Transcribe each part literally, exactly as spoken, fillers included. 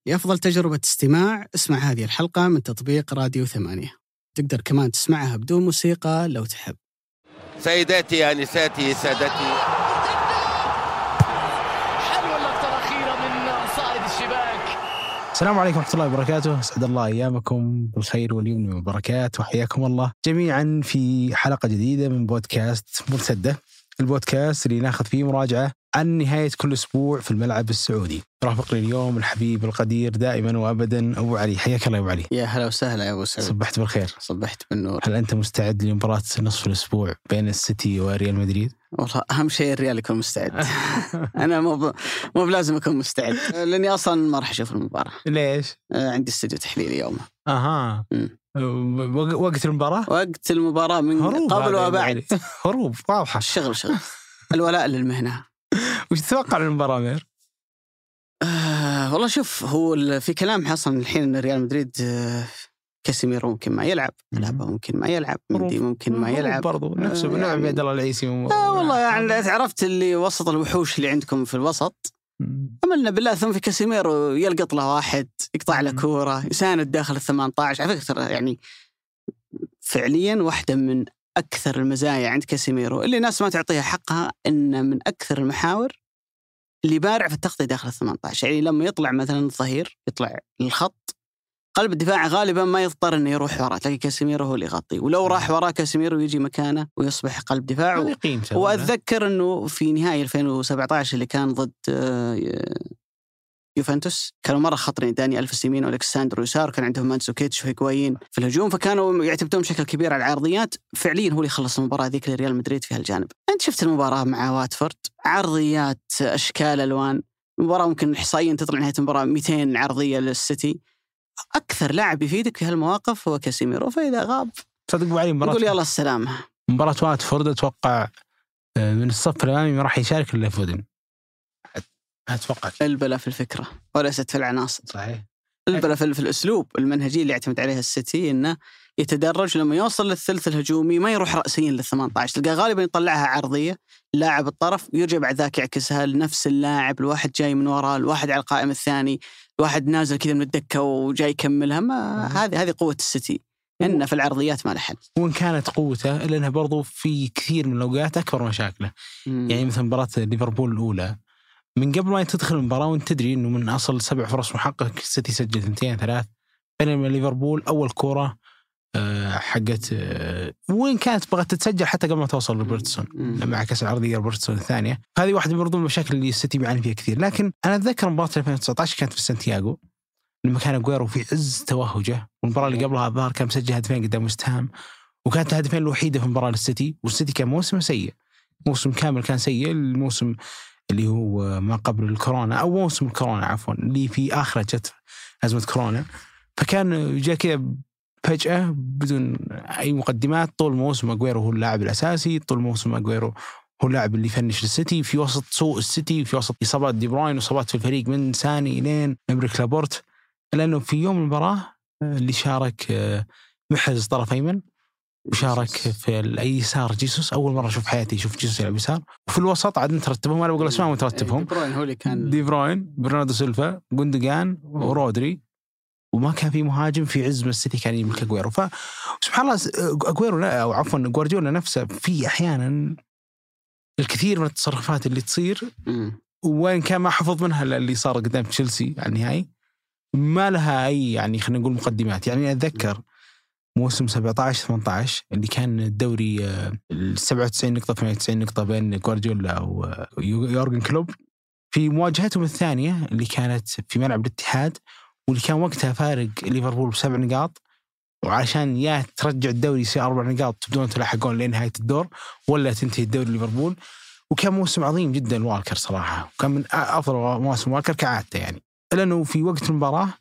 لأفضل تجربة استماع اسمع هذه الحلقة من تطبيق راديو ثمانية. تقدر كمان تسمعها بدون موسيقى لو تحب. سيداتي أنساتي سادتي، حلوة اللقطة الأخيرة من صائد الشباك. السلام عليكم ورحمة الله وبركاته. أسعد الله أيامكم بالخير واليمن والبركات، وحياكم الله جميعا في حلقة جديدة من بودكاست مرتدة، البودكاست اللي ناخذ فيه مراجعة عن نهاية كل أسبوع في الملعب السعودي. رافقني اليوم الحبيب القدير دائما وأبدا أبو علي. حياك الله يا أبو علي. يا هلا وسهلا يا أبو سعود. صبحت بالخير. صبحت بالنور. هل أنت مستعد لمباراة نصف الأسبوع بين السيتي وريال مدريد؟ والله أهم شيء الريال يكون مستعد. أنا مو ب... مو بلازم أكون مستعد لأني أصلا ما راح أشوف المباراة. ليش؟ آه عندي استوديو تحليلي يومه. أها. وقت المباراة؟ وقت المباراة من قبل وبعد. هروب واضحة. الشغل شغل. الولاء للمهنة. وش تتوقع عن المباراة مير؟ آه والله شوف، هو في كلام حصل الحين ان ريال مدريد آه كاسيميرو ممكن ما يلعب، لعبه ممكن ما يلعب، مندي ممكن ما يلعب برضو نفسه آه بنعم عبد الله العيسي. آه والله يعني عرفت اللي وسط الوحوش اللي عندكم في الوسط. أملنا بالله ثم في كاسيميرو يلقط له واحد يقطع له كورة يساند داخل الثمانية عشر. على فكرة يعني فعليا واحدة من أكثر المزايا عند كاسيميرو اللي الناس ما تعطيها حقها، إن من أكثر المحاور اللي بارع في التغطية داخل الثمانية عشر. يعني لما يطلع مثلا الظهير يطلع للخط، قلب الدفاع غالبا ما يضطر إنه يروح وراه، تلاقي كاسيميرو هو اللي يغطي، ولو راح وراه كاسيميرو يجي مكانه ويصبح قلب دفاع. وأتذكر إنه في نهاية ألفين وسبعة عشر اللي كان ضد يوفنتوس كانوا مرة خطرين، داني ألفيس يمين والكساندرو يسار، كان عندهم مانسوكيتش وهيغوايين في الهجوم، فكانوا يعتمدون بشكل كبير على العرضيات. فعليا هو اللي خلص المباراة ذيك لريال مدريد في هالجانب. أنت شفت المباراة مع واتفورد، عرضيات أشكال ألوان، المباراة ممكن إحصائيا تطلع نهاية المباراة مئتين عرضية للسيتي. أكثر لاعب يفيدك في هالمواقف هو كاسيميرو، فإذا غاب صدق علي مباراة يقول يلا السلامة. مباراة واتفورد أتوقع من الصف الأمامي ما راح يشارك إلا فودن. أتوقع البلا في الفكرة وليست في العناصر. صحيح. البلا في الأسلوب المنهجي اللي يعتمد عليها السيتي، إنه يتدرج لما يوصل للثلث الهجومي ما يروح رأسيا للثمانية عشر، تلقى غالبا يطلعها عرضية لاعب الطرف ويرجع بعد ذاك يعكسها لنفس اللاعب، الواحد جاي من وراء، الواحد على القائم الثاني، الواحد نازل كذا من الدكة وجاي يكملها. ما هذه هذه قوة السيتي، إنه في العرضيات ما له حل. وإن كانت قوته إلا أنها برضو في كثير من الأوقات أكبر مشاكله. مم. يعني مثلا مباراة ليفربول الأولى، من قبل ما تدخل المباراة وانت تدري إنه من أصل سبع فرص محققة السيتي سجل ثنتين ثلاث، بينما ليفربول أول كورة أه حقت أه وين كانت بغت تتسجل حتى قبل ما توصل لروبرتسون لما عكس العرضية روبرتسون الثانية. هذه واحدة من برضو المشاكل اللي السيتي بيعاني فيها كثير. لكن أنا أتذكر مباراة ألفين وتسعة عشر كانت في سانتياغو لما كان أغويرو في عز توهجه، والمباراة اللي قبلها الظاهر كان مسجل هدفين قدام وستهام، وكانت الهدفين الوحيدة في المباراة للسيتي، والسيتي كان موسم سيء، موسم كامل كان سيء، الموسم اللي هو ما قبل الكورونا أو موسم الكورونا عفوا اللي في آخره جت أزمة كورونا. فكان جاء كذا فجأة بدون أي مقدمات، طول موسم أغويرو هو اللاعب الأساسي، طول موسم أغويرو هو اللاعب اللي فنش للسيتي في وسط سوء السيتي، في وسط إصابات دي بروين وإصابات في الفريق من ساني إلين إمريك لابورت. لأنه في يوم المباراة اللي شارك محرز طرف أيمن، وشارك في الأيسار جيسوس، أول مرة أشوف حياتي شوف جيسوس يلعب يسار، وفي الوسط عاد نترتبهم، أنا بقول أسماء مترتبهم، دي بروين هو اللي كان، دي بروين، برناردو سيلفا، غوندوغان ورودري، وما كان في مهاجم في عز ما السيتي كان يملك أغويرو. فسبحان الله أغويرو أو عفوا غوارديولا نفسه في أحيانا الكثير من التصرفات اللي تصير وين كان ما حفظ منها اللي صار قدام تشيلسي على النهائي ما لها أي يعني خلينا نقول مقدمات. يعني أتذكر موسم سبعة عشر ثمانية عشر اللي كان الدوري السبعة وتسعين نقطة ثمانية وتسعين نقطة بين غوارديولا ويورغن كلوب، في مواجهتهم الثانية اللي كانت في ملعب الاتحاد، واللي كان وقتها فارق ليفربول بسبع نقاط، وعشان يا ترجع الدوري يصير أربع نقاط تبدون تلاحقون لنهاية الدور ولا تنتهي الدوري ليفربول. وكان موسم عظيم جدا والكر صراحة، وكان من أفضل مواسم والكر كعادته يعني. لأنه في وقت المباراة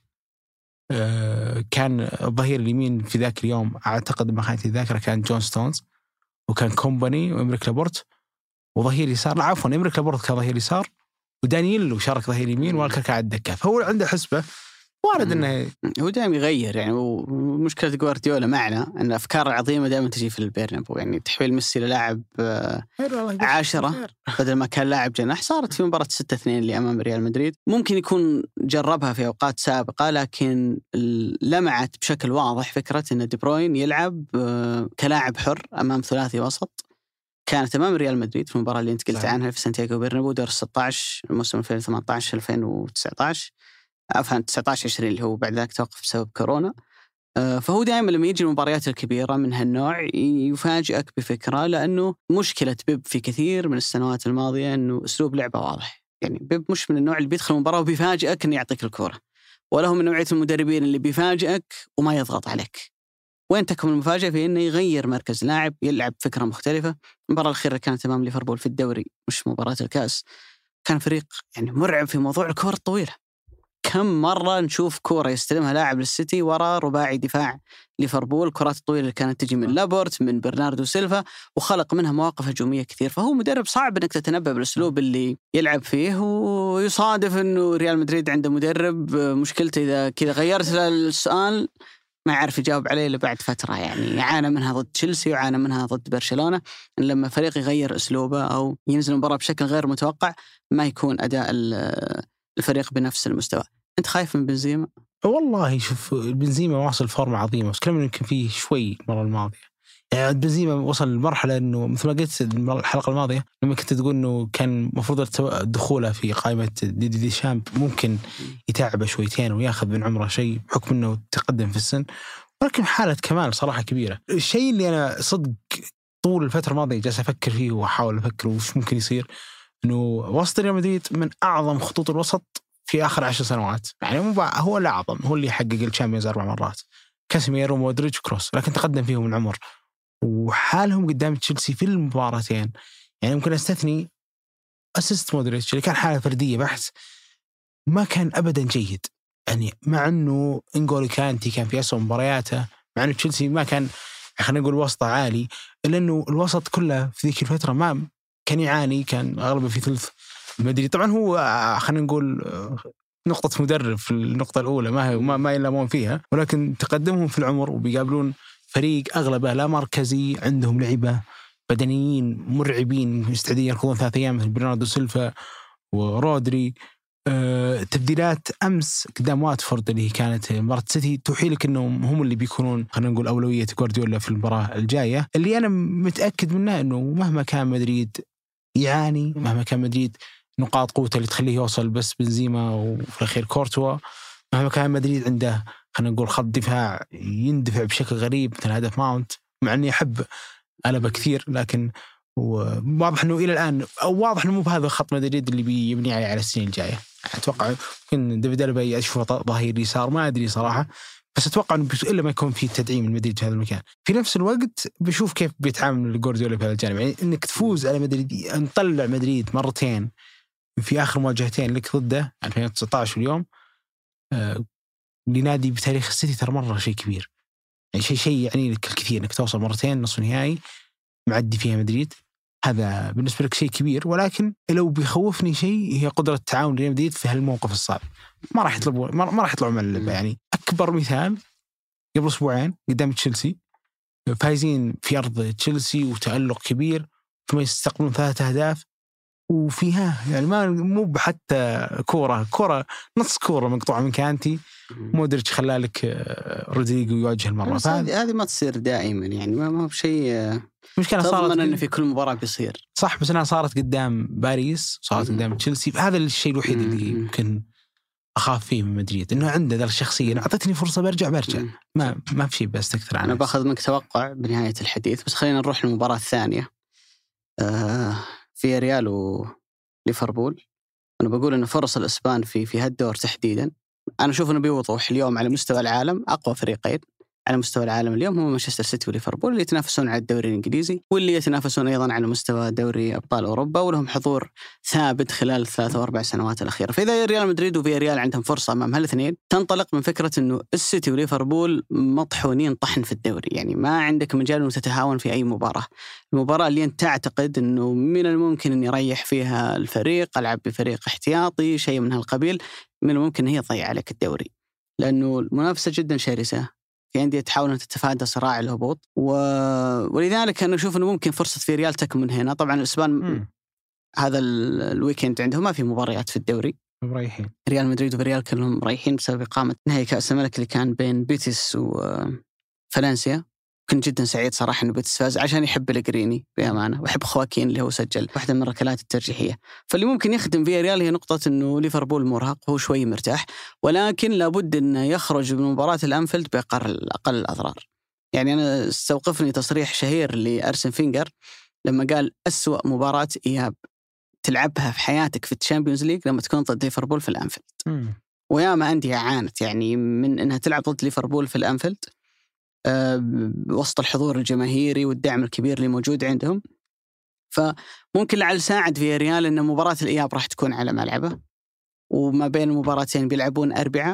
كان الظهير اليمين في ذاك اليوم أعتقد ما خانت الذاكرة كان جون ستونز، وكان كومباني وإمريك لابورت، وظهير يسار لا عفوا إمريك لابورت كان ظهير يسار، ودانييلو شارك ظهير يمين والكر كان على الدكة. فهو عنده حسبة وارد انه هو دائما يغير يعني. ومشكله جوارديولا معنا ان الافكار العظيمه دائما تجي في البرنابو، يعني تحويل ميسي للاعب عاشرة بدل ما كان لاعب جناح صارت في مباراه ستة اثنين اللي امام ريال مدريد. ممكن يكون جربها في اوقات سابقه، لكن لمعت بشكل واضح فكره ان دي بروين يلعب كلاعب حر امام ثلاثي وسط. كانت امام ريال مدريد في المباراه اللي انت قلت عنها في سانتياغو برنابو دور ستة عشر الموسم ألفين وثمانية عشر ألفين وتسعة عشر عفوا تسعة عشر عشرين اللي هو بعد ذلك توقف بسبب كورونا. فهو دائما لما يجي المباريات الكبيرة من هالنوع يفاجئك بفكرة، لأنه مشكلة بيب في كثير من السنوات الماضية أنه أسلوب لعبة واضح. يعني بيب مش من النوع اللي بيدخل المباراة وبيفاجئك أنه يعطيك الكرة، ولا هو من نوعية المدربين اللي بيفاجئك وما يضغط عليك. وين تكمن المفاجأة في أنه يغير مركز لاعب، يلعب فكرة مختلفة. المباراة الأخيرة كانت أمام ليفربول في الدوري مش مباراة الكأس، كان فريق يعني مرعب في موضوع الكرة الطويلة. كم مرة نشوف كورة يستلمها لاعب للسيتي وراء رباعي دفاع ليفربول، كرات الطويلة اللي كانت تجي من لابورت من برناردو سيلفا، وخلق منها مواقف هجومية كثير. فهو مدرب صعب انك تتنبأ بالاسلوب اللي يلعب فيه، ويصادف انه ريال مدريد عنده مدرب مشكلته اذا كذا غيرت له السؤال ما يعرف يجاوب عليه إلا بعد فترة. يعني عانى منها ضد تشيلسي وعانى منها ضد برشلونة، لما فريق يغير اسلوبه او ينزل المباراة بشكل غير متوقع ما يكون اداء الفريق بنفس المستوى. أنت خايف من بنزيما؟ والله شوف بنزيما واصل فورمة عظيمة، بس كلام يمكن فيه شوي مرة الماضية. يعني بنزيما وصل لمرحلة إنه مثل ما قلت الحلقة الماضية لما كنت تقول إنه كان مفروض دخوله في قائمة دي دي, دي شامب ممكن يتعب شويتين وياخذ من عمره شيء بحكم إنه تقدم في السن، ولكن حالة كمال صراحة كبيرة. الشيء اللي أنا صدق طول الفترة الماضية جالس أفكر فيه وأحاول أفكر وش ممكن يصير، إنه وسط ريال مدريد من أعظم خطوط الوسط في آخر عشر سنوات. يعني هو الأعظم، هو اللي يحقق الشامبيونز أربع مرات، كاسيميرو ومودريتش كروس، لكن تقدم فيهم العمر وحالهم قدام تشيلسي في المباراتين. يعني ممكن أستثني أسيست مودريتش اللي كان حالة فردية بحث، ما كان أبدا جيد. يعني مع أنه إنغولو كانتي كان في أسوأ مبارياته، مع أنه تشيلسي ما كان خلينا نقول وسطه عالي، إلا أنه الوسط كله في ذيك الفترة ما كان يعاني، كان أغلبه في ثلث المدريد. طبعا هو خلينا نقول نقطة مدرب في النقطة الأولى ما ما ما يلامون فيها، ولكن تقدمهم في العمر وبيقابلون فريق أغلبه لا مركزي، عندهم لعبة بدنيين مرعبين مستعدين يركضون ثلاث أيام مثل برناردو سيلفا ورودري. أه تبديلات أمس قدام واتفورد اللي كانت مباراة سيتي توحي لك إنهم هم اللي بيكونون خلينا نقول أولوية جوارديولا في المباراة الجاية، اللي أنا متأكد منه إنه مهما كان مدريد يعاني، مهما كان مدريد نقاط قوته اللي تخليه يوصل بس بنزيما وفي الأخير كورتوا، مهما كان مدريد عنده خلينا نقول خط دفاع يندفع بشكل غريب مثل هدف ماونت، مع أني أحب ألبا كثير، لكن واضح أنه إلى الآن أو واضح أنه مو بهذا خط مدريد اللي بيبني عليه على السنين الجاية. أتوقع يمكن ديفيد ألبا يشوف ظهير يسار ما أدري صراحة، بس أتوقع أنه إلا ما يكون في تدعيم المدريد في هذا المكان. في نفس الوقت بشوف كيف بيتعامل جوارديولا في هذا الجانب، يعني إنك تفوز على مدريد، نطلع مدريد مرتين في آخر مواجهتين لك ضده ألفين وتسعة عشر واليوم آه لنادي بتاريخ السيتي ترى مرة شيء كبير، يعني شيء شيء يعني لك الكثير إنك توصل مرتين نصف نهائي معدي فيها مدريد، هذا بالنسبة لك شيء كبير. ولكن لو بيخوفني شيء هي قدرة تعاون ريال مدريد في هالموقف الصعب، ما راح يطلبوا ما, ما راح يطلعوا من اللعبة. يعني أكبر مثال قبل أسبوعين قدام تشيلسي فايزين في أرض تشيلسي وتألق كبير، ثم يستقبلون ثلاثة أهداف وفيها يعني ما مو حتى كورة كورة نص كورة مقطوعة من كانتي، مودريتش خلالك رودريجو يواجه المرة. هذه هذه ما تصير دائما، يعني ما ما بشيء مشكلة صارت إن في كل مباراة بيصير صح، بس أنا صارت قدام باريس صارت قدام تشيلسي، هذا الشيء الوحيد اللي يمكن أخاف فيه من مدريد، إنه عنده ذا الشخصية، إنه أعطتني فرصة برجع برجع ما ما في شيء بس أكثر عنه. أنا باخذ منك توقع بنهاية الحديث، بس خلينا نروح للمباراة الثانية آه في ريال وليفربول. أنا بقول إن فرص الإسبان في في هالدور تحديدا أنا أشوف إنه بيوضح اليوم على مستوى العالم أقوى فريقين على مستوى العالم اليوم هم مانشستر سيتي وليفربول، اللي يتنافسون على الدوري الإنجليزي واللي يتنافسون أيضا على مستوى دوري أبطال أوروبا، ولهم حضور ثابت خلال الثلاث وأربع سنوات الأخيرة. فإذا ريال مدريد وفي ريال عندهم فرصة أمام هالاثنين، تنطلق من فكرة إنه السيتي وليفربول مطحونين طحن في الدوري، يعني ما عندك مجال إنه تتهاون في أي مباراة. المباراة اللي أنت تعتقد إنه من الممكن إن يريح فيها الفريق، ألعب بفريق احتياطي شيء من هالقبيل، من الممكن هي تضيع عليك الدوري. لأنه المنافسة جدا شرسة، في أندية تحاول أن تتفادى صراع الهبوط، و... ولذلك أنا أشوف أنه ممكن فرصة في ريال تكمن هنا. طبعا الإسبان م. هذا الويكند عندهم ما في مباريات في الدوري، مريحين. ريال مدريد وريال كلهم مريحين بسبب إقامة نهائي كأس الملك اللي كان بين بيتيس وفالنسيا. كنت جدا سعيد صراحة إنه بيتيس فاز عشان يحب الجريني بأمانة، ويحب خواكين اللي هو سجل واحدة من الركلات الترجيحية. فاللي ممكن يخدم فيها ريال هي نقطة إنه ليفربول مرهق وهو شوي مرتاح، ولكن لابد إنه يخرج من مباراة الأنفيلد بأقل أقل الأضرار. يعني أنا استوقفني تصريح شهير لأرسن فينجر لما قال أسوأ مباراة إياب تلعبها في حياتك في الشامبيونز ليج لما تكون ضد ليفربول في الأنفيلد. وياما أندية عانت يعني من إنها تلعب ضد ليفربول في الأنفيلد أه وسط الحضور الجماهيري والدعم الكبير اللي موجود عندهم. فممكن لعل ساعد في ريال إن مباراة الإياب راح تكون على ملعبه، وما بين المباراتين بيلعبون أربعة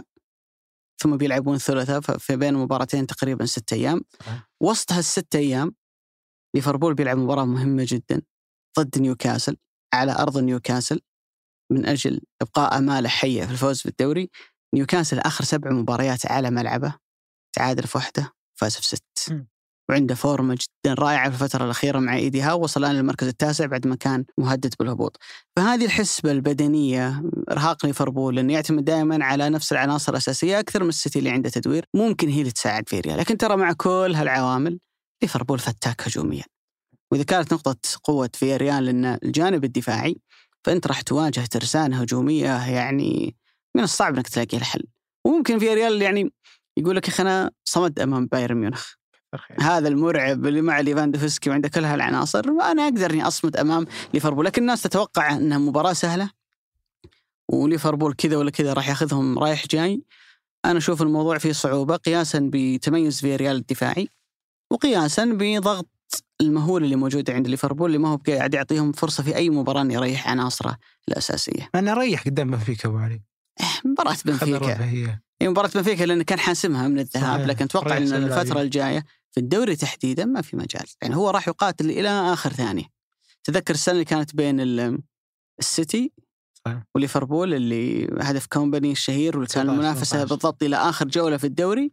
ثم بيلعبون ثلاثة، ففي بين مباراتين تقريبا ستة أيام. وسط هالستة أيام ليفربول بيلعب مباراة مهمة جدا ضد نيوكاسل على أرض نيوكاسل من أجل إبقاء أماله حية في الفوز بالدوري. نيوكاسل آخر سبع مباريات على ملعبه تعادل في واحدة فاز في ست، م. وعنده فورمة جدا رائعة في الفترة الأخيرة مع إيدي هاو، وصل الآن للمركز التاسع بعد ما كان مهدد بالهبوط. فهذه الحسبة البدنية إرهاق ليفربول لأنه يعتمد دائما على نفس العناصر الأساسية أكثر من السيتي اللي عنده تدوير، ممكن هي اللي تساعد في ريال. لكن ترى مع كل هالعوامل ليفربول فتاك هجوميا، وإذا كانت نقطة قوة في ريال لأن الجانب الدفاعي، فأنت راح تواجه ترسانة هجومية يعني من الصعب أنك تلاقي الحل. وممكن في ريال يعني يقول لك أنا صمد أمام بايرن ميونخ، هذا المرعب اللي مع ليفاندوفسكي وعنده كل هالعناصر، وأنا أقدر أني أصمد أمام ليفربول. لكن الناس تتوقع أنها مباراة سهلة وليفربول كذا ولا كذا راح ياخذهم رايح جاي. أنا أشوف الموضوع فيه صعوبة قياسا بتميز في ريال الدفاعي، وقياسا بضغط المهول اللي موجود عند ليفربول اللي ما هو قاعد يعطيهم فرصة في أي مباراة يريح عناصره الأساسية. أنا أريح قدام بنفيكا أبو علي. مباراة بنفيكا هي مباراة بنفيكا لأنه كان حاسمها من الذهاب، لكن أتوقع أن الفترة الجاية في الدوري تحديدا ما في مجال. يعني هو راح يقاتل إلى آخر ثانية. تذكر السنة اللي كانت بين السيتي وليفربول اللي هدف كومباني الشهير، واللي كان المنافسة بالضبط إلى آخر جولة في الدوري.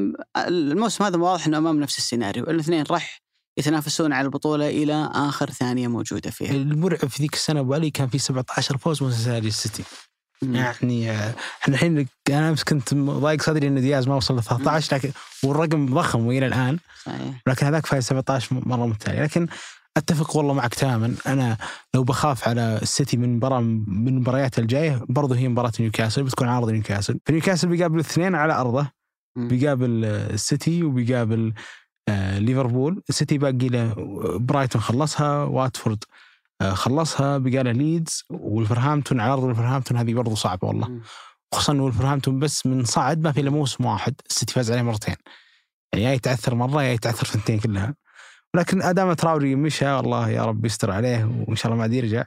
الموسم هذا واضح أنه أمام نفس السيناريو، الاثنين راح يتنافسون على البطولة إلى آخر ثانية موجودة فيها. المرعب في ذيك السنة أبو علي كان في سبعة عشر فوز متتالي السيتي. مم. يعني احنا الحين أنا أمس كنت ضايق صدري إن دياز ما وصل ل ثلاثة عشر، لكن والرقم ضخم وإلى الآن صحيح. لكن هذاك فايز سبعة عشر مرة متتالية. لكن أتفق والله معك تماما. أنا لو بخاف على السيتي من مباراة من المباريات الجاية برضه هي مباراة نيوكاسل، بتكون عارض نيوكاسل. فنيوكاسل بيقابل الاثنين على أرضه، بيقابل السيتي وبيقابل آه ليفربول. السيتي باقي له برايتون خلصها، واتفورد آه خلصها، بقى له ليدز والفرهامبتون على أرض الفرهامبتون. هذه برضو صعبة والله، خصوصا إنه الفرهامبتون بس من صعد ما في له موسم واحد، السيتي فاز عليه مرتين، يعني يا يتعثر مرة يا يتعثر ثنتين كلها. ولكن أدام تراوري مشى والله يا رب يستر عليه وإن شاء الله ما عاد يرجع.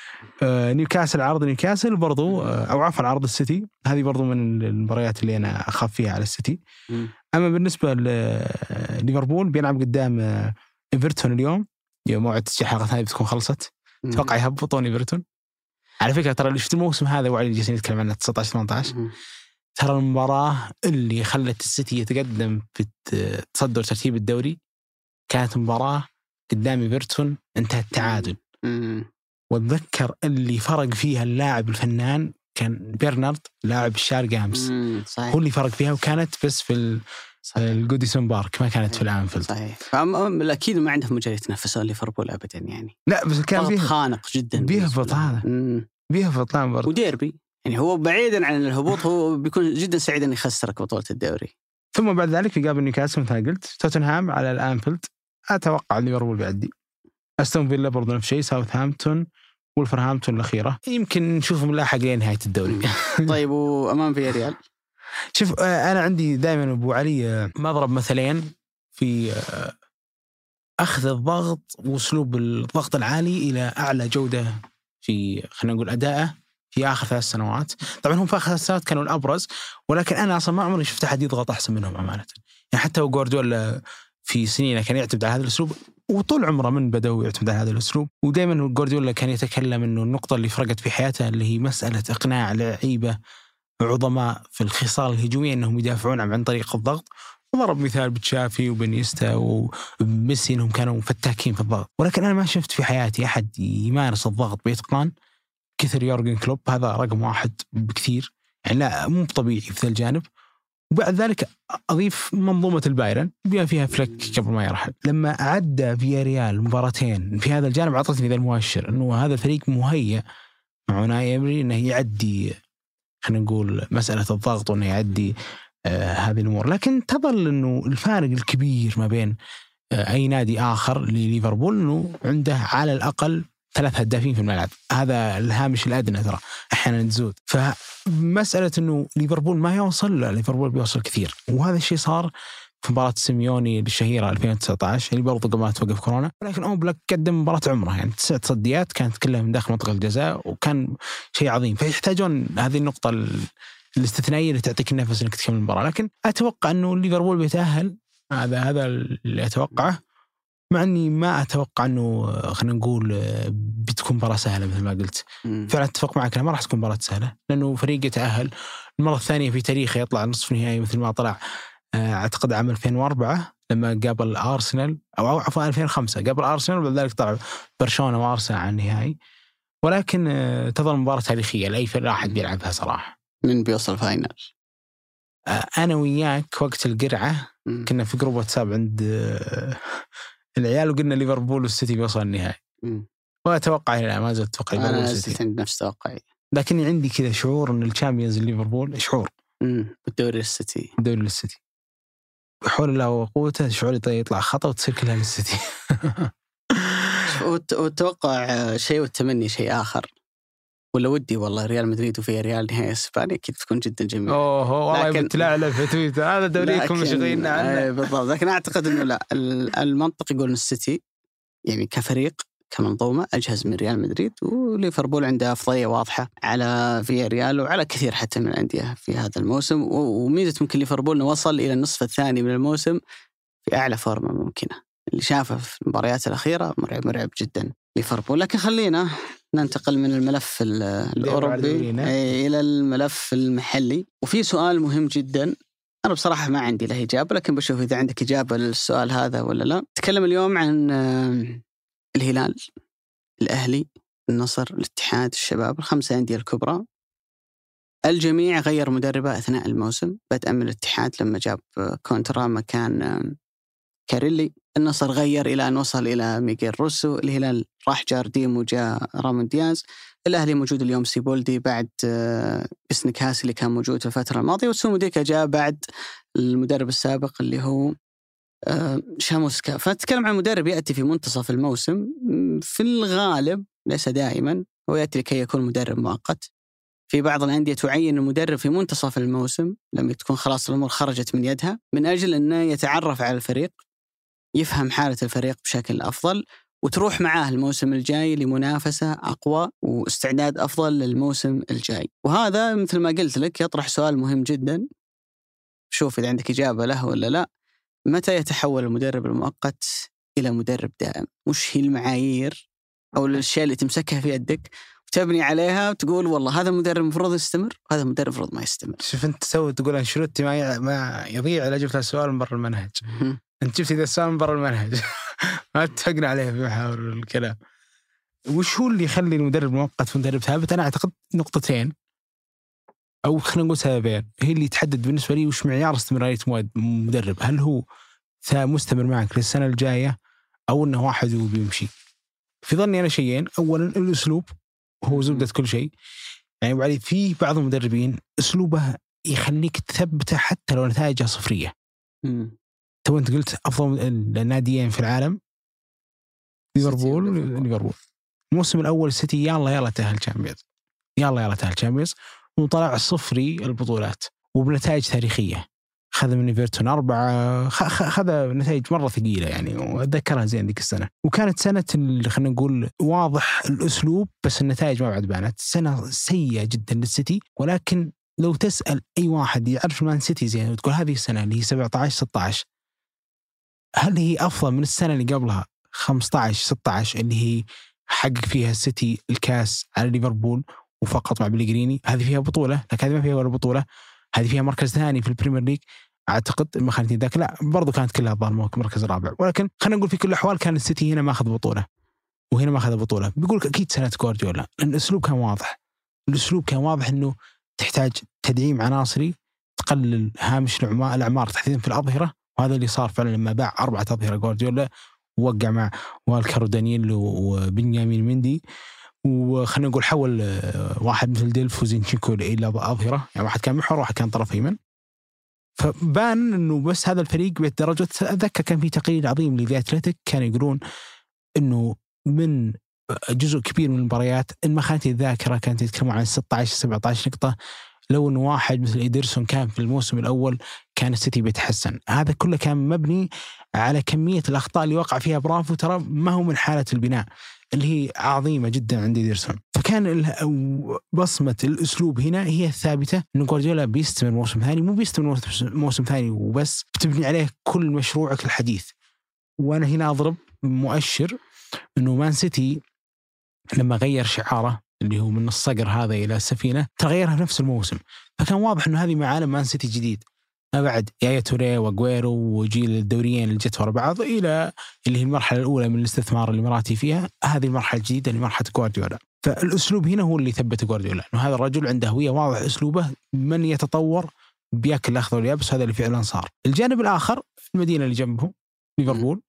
آه نيوكاسل عرض نيوكاسل برضو آه أو عفوا عرض السيتي، هذه برضو من المباريات اللي أنا أخاف فيها على السيتي. أما بالنسبة لليفربول بيلعب قدام إيفرتون اليوم، يوم موعد تسجيل حلقة هذه بتكون خلصت، أتوقع يهبطون إيفرتون. على فكرة ترى اللي شفت الموسم هذا وعلي جالسين نتكلم عنه تسعة عشر ثمانية عشر، ترى المباراة اللي خلت السيتي يتقدم في تصدر ترتيب الدوري كانت مباراة قدام إيفرتون انتهت التعادل. واتذكر اللي فرق فيها اللاعب الفنان كان بيرنارد لاعب الشارقة أمس، هو اللي فرق فيها، وكانت بس في الجوديسون بارك ما كانت في الأنفيلد. صحيح. أكيد ما عندهم مجال يتنافسون ليفربول أبدا يعني. لا بس كان فيه خانق جدا، بيهبط هذا بيهبط طبعا برضه. وديربي يعني هو بعيدا عن الهبوط هو بيكون جدا سعيد أن يخسرك بطولة الدوري. ثم بعد ذلك يقابل نيوكاسل مثل ما قلت، توتنهام على الأنفيلد. أتوقع ليفربول بيعدي. أستون فيلا برضه نفس الشيء، ساوثهامبتون والفرهامبتون الأخيرة يمكن نشوفهم لاحق لنهاية الدوري. طيب وأمام فياريال؟ شوف أنا عندي دائما أبو علي مضرب مثلين في أخذ الضغط وأسلوب الضغط العالي إلى أعلى جودة في خلينا نقول أداءه في آخر ثلاث سنوات. طبعا هم في آخر ثلاث سنوات كانوا الأبرز، ولكن أنا أصلا ما عمري شفت أحد يضغط أحسن منهم أمانة. يعني حتى جوارديولا في سنين كان يعتمد على هذا الأسلوب، وطول عمره من بدأوا يعتمد على هذا الأسلوب. ودائما جوارديولا كان يتكلم إنه النقطة اللي فرقت في حياته اللي هي مسألة إقناع لعيبة عظماء في الخصال الهجومية أنهم يدافعون عن طريق الضغط، وضرب مثال بتشافي وبنيستا وميسي أنهم كانوا فتاكين في الضغط. ولكن أنا ما شفت في حياتي أحد يمارس الضغط بإتقان كثر يورجن كلوب. هذا رقم واحد بكثير، يعني لا مو طبيعي في ذا الجانب. وبعد ذلك أضيف منظومة البايرن بما فيها فليك قبل ما يرحل، لما أعد فياريال مباراتين في هذا الجانب أعطتني ذا المؤشر أنه هذا الفريق مهيأ مع أوناي إيمري أنه يعدي، خلينا نقول مسألة الضغط وأنه يعدي آه هذه الأمور. لكن تظل أنه الفارق الكبير ما بين آه أي نادي آخر لليفربول أنه عنده على الأقل ثلاث هدافين في الملعب. هذا الهامش الأدنى ترى أحيانا تزود. فمسألة أنه ليفربول ما يوصل، لا ليفربول بيوصل كثير. وهذا الشيء صار في مباراة سيميوني الشهيرة ألفين وتسعة عشر اللي برضو قبل ما توقف كورونا، ولكن أوبلاك قدم مباراة عمره، يعني تسع تصديات كانت كلها من داخل منطقة الجزاء، وكان شيء عظيم. فيحتاجون هذه النقطة الاستثنائية اللي تعطيك النفس إنك تكمل المباراة. لكن أتوقع أنه ليفربول بيتأهل، هذا هذا اللي أتوقعه، مع أني ما أتوقع أنه خلينا نقول بتكون مباراة سهلة مثل ما قلت. فعلا أتفق معك، ما راح تكون مباراة سهلة، لأنه فريق يتأهل المرة الثانية في تاريخه يطلع نصف نهائي مثل ما طلع أعتقد عام ألفين وأربعة لما قابل أرسنال، أو عفوا ألفين وخمسة قابل أرسنال، وبعد ذلك طلع برشلونة وأرسنال على النهائي. ولكن تظل مباراة تاريخية لأي فريق راح بيلعبها صراحة. من بيوصل فاينل؟ أنا وياك وقت القرعة كنا في جروب واتساب عند العيال وقلنا ليفربول والسيتي بيوصل النهائي، وأتوقع لا ما زلت أتوقع ليفربول والسيتي. أنا نفس توقعي، لكن عندي كذا شعور إن الشامبيونز ليفربول، شعور الدوري السيتي الدوري للسيتي بحول الله وقوته، شعوري يطلع خطأ وتصير كلها للسيتي. وتوقع شيء والتمني شيء آخر، ولا ودي والله ريال مدريد وفي ريال نهائي اسبانيا اكيد تكون جدا جميله. اوه والله بتلاعب في تويتر هذا دوريكم مشغولين عنه. بالضبط، لكن اعتقد انه لا، المنطق يقول ان السيتي يعني كفريق كمنظومه اجهز من ريال مدريد، وليفربول عنده افضليه واضحه على في ريال وعلى كثير حتى من الانديه في هذا الموسم. وميزه ممكن ليفربول انه وصل الى النصف الثاني من الموسم في اعلى فورمه ممكنه، اللي شافه في المباريات الاخيره مرعب مرعب جدا ليفربول. لكن خلينا ننتقل من الملف الأوروبي إلى الملف المحلي. وفي سؤال مهم جدا أنا بصراحة ما عندي له إجابة، لكن بشوف إذا عندك إجابة للسؤال هذا ولا لا. تكلم اليوم عن الهلال، الأهلي، النصر، الاتحاد، الشباب، الخمسة أندية الكبرى. الجميع غير مدربه أثناء الموسم، بدءا من الاتحاد لما جاب كونترا مكان كاريلي، النصر غير إلى أن وصل إلى ميغيل روسو، الهلال راح جارديم وجاء رامون دياز، الأهلي موجود اليوم سيبولدي بعد بسنكاسي اللي كان موجود في الفترة الماضية، وسوموديكا جاء بعد المدرب السابق اللي هو شاموسكا. فنتكلم عن مدرب يأتي في منتصف الموسم، في الغالب ليس دائما، هو يأتي لكي يكون مدرب مؤقت. في بعض الأندية تعين المدرب في منتصف الموسم لما تكون خلاص الأمور خرجت من يدها، من أجل أنه يتعرف على الفريق، يفهم حالة الفريق بشكل أفضل، وتروح معاه الموسم الجاي لمنافسة أقوى واستعداد أفضل للموسم الجاي. وهذا مثل ما قلت لك يطرح سؤال مهم جدا، شوف إذا عندك إجابة له ولا لا. متى يتحول المدرب المؤقت إلى مدرب دائم؟ وش هي المعايير أو الأشياء اللي تمسكها في يدك وتبني عليها وتقول والله هذا المدرب المفروض يستمر وهذا المدرب المفروض ما يستمر؟ شوف أنت تسوي تقول أنشيلوتي ما ما يضيع إذا جبت السؤال من برا المنهج. أنت شفت إذا السؤال من برا المنهج ما اتفقنا عليه في محاور الكلام. وش هو اللي يخلي المدرب المؤقت في مدرب ثابت؟ أنا أعتقد نقطتين أو خلينا نقول سببين هي اللي تحدد بالنسبة لي وش معيار استمرارية مدرب. هل هو مستمر معك للسنة الجاية أو أنه واحد وبيمشي؟ في ظني أنا شيئين، أولا الأسلوب هو زبدة كل شيء. يعني بعد في بعض المدربين أسلوبه يخليك تثبته حتى لو نتائجها صفرية. مم. تو أنت قلت أفضل الناديين في العالم ليفربول ليفربول الموسم الأول السيتي يلا يلا تأهل تشامبيونز، يلا يلا تأهل تشامبيونز، وطلع صفري البطولات وبنتائج تاريخية. خذ من إيفرتون أربعة، خذ نتائج مرة ثقيلة يعني، وأتذكرها زين ذيك السنة. وكانت سنة اللي خلينا نقول واضح الأسلوب بس النتائج ما بعد بانت، سنة سيئة جدا للسيتي. ولكن لو تسأل أي واحد يعرف مان سيتي زين وتقول هذه السنة اللي هي سبعة عشر ستة عشر هل هي أفضل من السنة اللي قبلها خمسة عشر ستة عشر اللي هي حقق فيها السيتي الكاس على ليفربول وفقط مع بليغريني، هذه فيها بطولة، لكن هذه ما فيها ولا بطولة. هذه فيها مركز ثاني في البريمير ليج أعتقد، ما خانتني ذاك، لا برضو كانت كلها ظالمة مركز رابع. ولكن خلينا نقول في كل الأحوال كان السيتي هنا ما أخذ بطولة وهنا ما أخذ بطولة. بيقولك أكيد سنة جوارديولا، لأن الأسلوب كان واضح. الأسلوب كان واضح إنه تحتاج تدعيم عناصري تقلل هامش الأعمار تحديدا في الأظهرة، وهذا اللي صار فعلا لما باع أربعة أظهرة جوارديولا ووقع مع والكر ودانييل وبنيامين مندي، وخلينا نقول حول واحد مثل ديلف وزينشينكو إلى أظهرة، يعني واحد كان محور واحد كان طرف أيمن. فبان إنه بس هذا الفريق بالدرجة. أتذكر كان في تقرير عظيم لذي أتلتيك كان يقولون إنه من جزء كبير من المباريات إن ما خانت الذاكرة كانت يتكلمون عن ستة عشر سبعة عشر نقطة، لو إنه واحد مثل إيدرسون كان في الموسم الأول كان السيتي بيتحسن. هذا كله كان مبني على كمية الأخطاء اللي وقع فيها برافو، ترى ما هو من حالة البناء اللي هي عظيمة جدا عند إيدرسون. فكان بصمة الأسلوب هنا هي الثابتة، إنه جوارديولا بيستمر موسم ثاني، مو بيستمر موسم ثاني وبس، بتبني عليه كل مشروعك الحديث. وأنا هنا أضرب مؤشر إنه مان سيتي لما غير شعاره اللي هو من الصقر هذا إلى السفينة تغيرها في نفس الموسم، فكان واضح إنه هذه معالم مان سيتي جديد، ما بعد يايا توريه وغويرو وجيل الدوريين اللي جت ورا بعض إلى اللي هي المرحلة الأولى من الاستثمار الإماراتي فيها، هذه المرحلة الجديدة لمرحلة جوارديولا. فالأسلوب هنا هو اللي ثبت جوارديولا، إنه هذا الرجل عنده هوية واضح أسلوبه، من يتطور بياكل الأخضر واليابس، هذا اللي فعلا صار. الجانب الآخر المدينة اللي جنبه ليفربول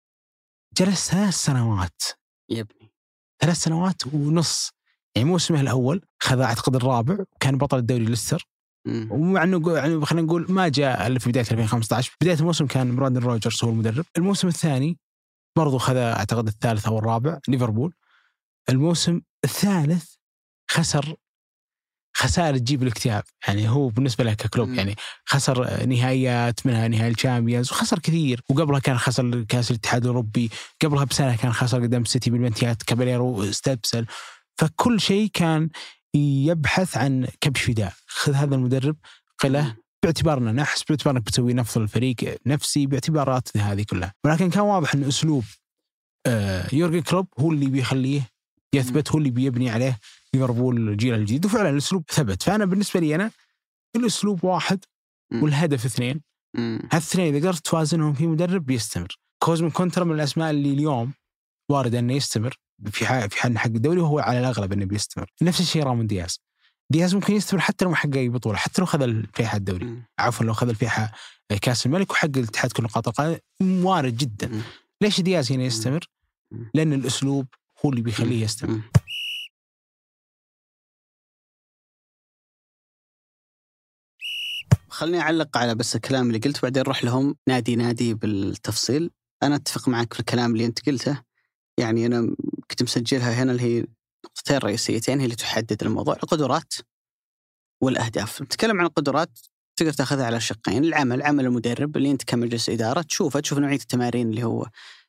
جلس ثلاث سنوات يبني ثلاث سنوات ونص، يعني موسمه الأول خذ أعتقد الرابع وكان بطل الدوري ليستر، ومع أنه يعني خلينا نقول ما جاء إلا في بداية ألفين وخمسة عشر، بداية الموسم كان براندن روجرز هو المدرب. الموسم الثاني برضو خذ أعتقد الثالث أو الرابع ليفربول. الموسم الثالث خسر خسارة تجيب الاكتئاب، يعني هو بالنسبة له ككلوب يعني خسر نهائيات منها نهائي الشامبيونز وخسر كثير، وقبلها كان خسر كأس الاتحاد الأوروبي، قبلها بسنة كان خسر قدام السيتي بالمنتيات كاباليرو استبسل. فكل شيء كان يبحث عن كبش فداء. خذ هذا المدرب قله باعتبارنا نحس باعتبارك بتسوي نفس الفريق نفسي باعتبارات هذه كلها، ولكن كان واضح أن أسلوب يورجن كلوب هو اللي بيخليه يثبت، هو اللي بيبني عليه ليفربول الجيل الجديد، وفعلا الأسلوب ثبت. فأنا بالنسبة لي أنا الأسلوب واحد والهدف اثنين، هالثنين إذا قدرت توازنهم في مدرب بيستمر. كوزمو كونترا من الأسماء اللي اليوم وارد أنه يستمر في حق في حق الدوري، وهو على الأغلب أنه بيستمر. نفس الشيء رامون دياز دياز ممكن يستمر حتى لو ما حقق بطولة، حتى لو خذ الفيحة الدوري عفوا لو خذ الفيحة كأس الملك وحق الاتحاد كل نقاط القادم وارد جدا. ليش دياز هنا يستمر؟ لأن الأسلوب هو اللي بيخليه يستمر. خلني أعلق على بس الكلام اللي قلت بعدين نروح لهم نادي نادي بالتفصيل. أنا أتفق معك في الكلام اللي أنت قلته، يعني أنا كنت مسجلها هنا اللي هي نقطتين رئيسيتين هي اللي تحدد الموضوع، القدرات والأهداف. نتكلم عن القدرات تقدر تأخذها على شقين، العمل عمل المدرب اللي أنت كمجلس إدارة تشوفه تشوف نوعية التمارين اللي هو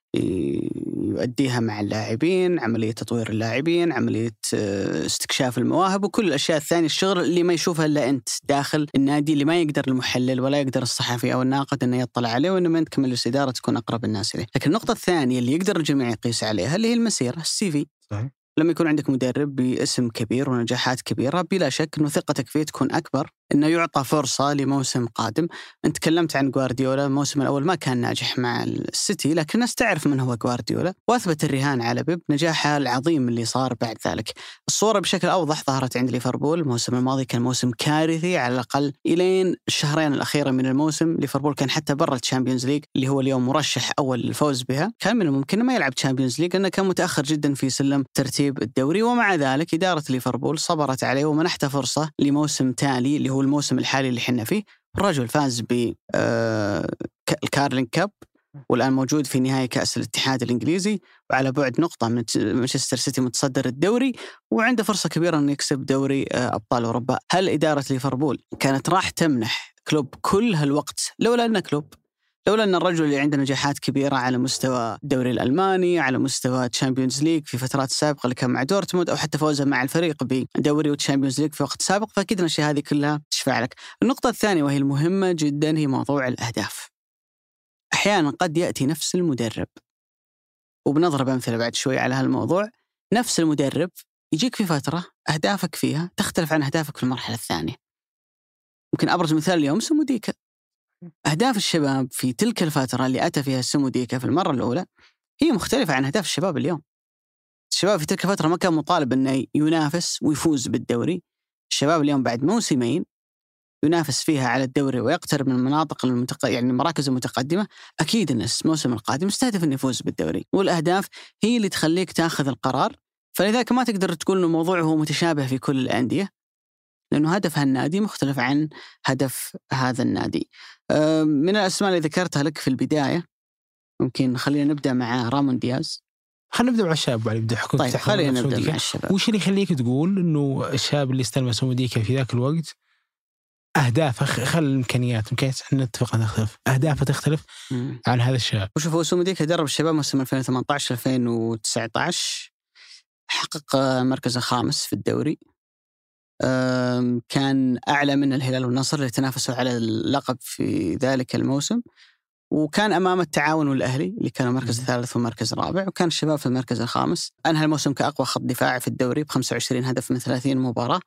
يؤديها مع اللاعبين، عملية تطوير اللاعبين، عملية استكشاف المواهب وكل الأشياء الثانية، الشغل اللي ما يشوفها إلا أنت داخل النادي، اللي ما يقدر المحلل ولا يقدر الصحفي أو الناقد أنه يطلع عليه، وإنما أنت كمجلس إدارة تكون أقرب الناس إليه. لكن النقطة الثانية اللي يقدر الجميع يقيس عليها اللي هي المسيرة، السي في. صحيح. لما يكون عندك مدرب باسم كبير ونجاحات كبيرة بلا شك أنه ثقتك فيه تكون أكبر، أنه يعطى فرصة لموسم قادم. أنت تكلمت عن جوارديولا، الموسم الأول ما كان ناجح مع السيتي، لكن الناس تعرف من هو جوارديولا، وأثبت الرهان على بيب نجاحه العظيم اللي صار بعد ذلك. الصورة بشكل أوضح ظهرت عند ليفربول، الموسم الماضي كان موسم كارثي على الأقل إلين الشهرين الأخيرة من الموسم. ليفربول كان حتى برا الشامبيونز ليج اللي هو اليوم مرشح أول للفوز بها، كان من الممكن ما يلعب تشامبيونز ليج لأنه كان متأخر جدا في سلم ترتيب الدوري، ومع ذلك إدارة ليفربول صبرت عليه ومنحته فرصة لموسم تالي اللي هو الموسم الحالي اللي حنا فيه. الرجل فاز بالكارلين كاب والآن موجود في نهاية كأس الاتحاد الإنجليزي، وعلى بعد نقطة من مانشستر سيتي متصدر الدوري، وعنده فرصة كبيرة أن يكسب دوري أبطال أوروبا. هل إدارة ليفربول كانت راح تمنح كلوب كل هالوقت لولا أن كلوب لولا أن الرجل اللي عنده نجاحات كبيرة على مستوى الدوري الألماني، على مستوى تشامبيونز ليج في فترات سابقة اللي كان مع دورتموند، أو حتى فوزه مع الفريق بدوري وتشامبيونز ليج في وقت سابق، فأكيد الأشياء هذه كلها تشفع لك. النقطة الثانية وهي المهمة جدا هي موضوع الأهداف. أحيانا قد يأتي نفس المدرب، وبنضرب أمثلة بعد شوي على هالموضوع، نفس المدرب يجيك في فترة أهدافك فيها تختلف عن أهدافك في المرحلة الثانية. ممكن أبرز مثال اليوم سمو ديكا. أهداف الشباب في تلك الفترة اللي أتى فيها سمو ديكا في المرة الأولى هي مختلفة عن أهداف الشباب اليوم. الشباب في تلك الفترة ما كان مطالب أنه ينافس ويفوز بالدوري. الشباب اليوم بعد موسمين ينافس فيها على الدوري ويقترب من المناطق المتق... يعني المراكز المتقدمة. أكيد أن الموسم القادم يستهدف أن يفوز بالدوري، والأهداف هي اللي تخليك تأخذ القرار. فلذلك ما تقدر تقول أن الموضوع هو متشابه في كل الأندية، لأنه هدف هالنادي مختلف عن هدف هذا النادي. من الأسماء اللي ذكرتها لك في البداية ممكن خلينا نبدأ مع رامون دياز. خلينا نبدأ مع الشاب بعد يبدأ حكم. طيب خلينا نبدأ مع الشباب. وش اللي يخليك تقول إنه الشاب اللي استلم سمو ديكا في ذاك الوقت أهدافه خل الإمكانيات إمكانيات إحنا نتفق أن تختلف، أهدافه تختلف مم. عن هذا الشاب. وشوف هو سمو ديكا درب الشباب موسم ألفين وثمانية عشر ألفين وتسعة عشر، حقق مركز خامس في الدوري. كان أعلى من الهلال والنصر اللي تنافسوا على اللقب في ذلك الموسم، وكان أمام التعاون والأهلي اللي كانوا مركز ثالث ومركز رابع، وكان الشباب في المركز الخامس. أنهى الموسم كأقوى خط دفاعي في الدوري بخمسة وعشرين هدف من ثلاثين مباراة،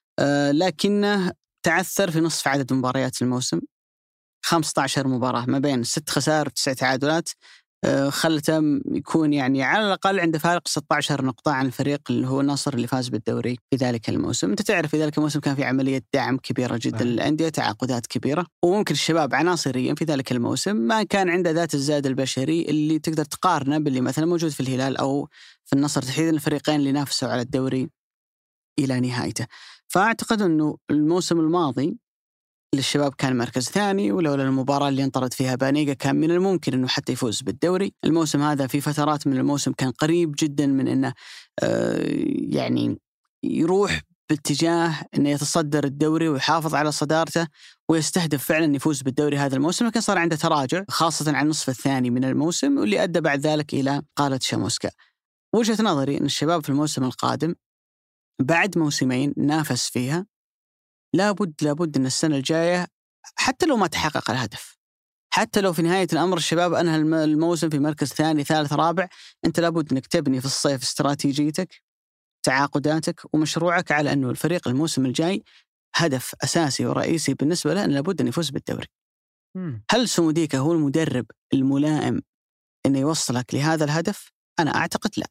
لكنه تعثر في نصف عدد مباريات الموسم، خمسة عشر مباراة ما بين ست خسائر وتسع تعادلات، خلته يكون يعني على الأقل عنده فارق ستة عشر نقطة عن الفريق اللي هو النصر اللي فاز بالدوري في ذلك الموسم. أنت تعرف في ذلك الموسم كان في عملية دعم كبيرة جدا للأندية، تعاقدات كبيرة، وممكن الشباب عناصريا في ذلك الموسم ما كان عنده ذات الزاد البشري اللي تقدر تقارنه باللي مثلا موجود في الهلال أو في النصر، تحديدا الفريقين اللي نافسوا على الدوري إلى نهايته. فأعتقد أنه الموسم الماضي للشباب كان مركز ثاني، ولولا المباراة اللي انطرد فيها بانيجا كان من الممكن أنه حتى يفوز بالدوري. الموسم هذا في فترات من الموسم كان قريب جدا من أنه آه يعني يروح باتجاه أنه يتصدر الدوري ويحافظ على صدارته ويستهدف فعلا يفوز بالدوري هذا الموسم، لكن صار عنده تراجع خاصة عن النصف الثاني من الموسم، واللي أدى بعد ذلك إلى قالة شاموسكا. وجهة نظري أن الشباب في الموسم القادم بعد موسمين نافس فيها لابد لابد أن السنة الجاية حتى لو ما تحقق الهدف، حتى لو في نهاية الأمر الشباب أنهى الموسم في مركز ثاني ثالث رابع، أنت لابد أنك تبني في الصيف استراتيجيتك تعاقداتك ومشروعك على أنه الفريق الموسم الجاي هدف أساسي ورئيسي بالنسبة له أن لابد أن يفوز بالدوري. هل سمو ديكا هو المدرب الملائم أنه يوصلك لهذا الهدف؟ أنا أعتقد لا.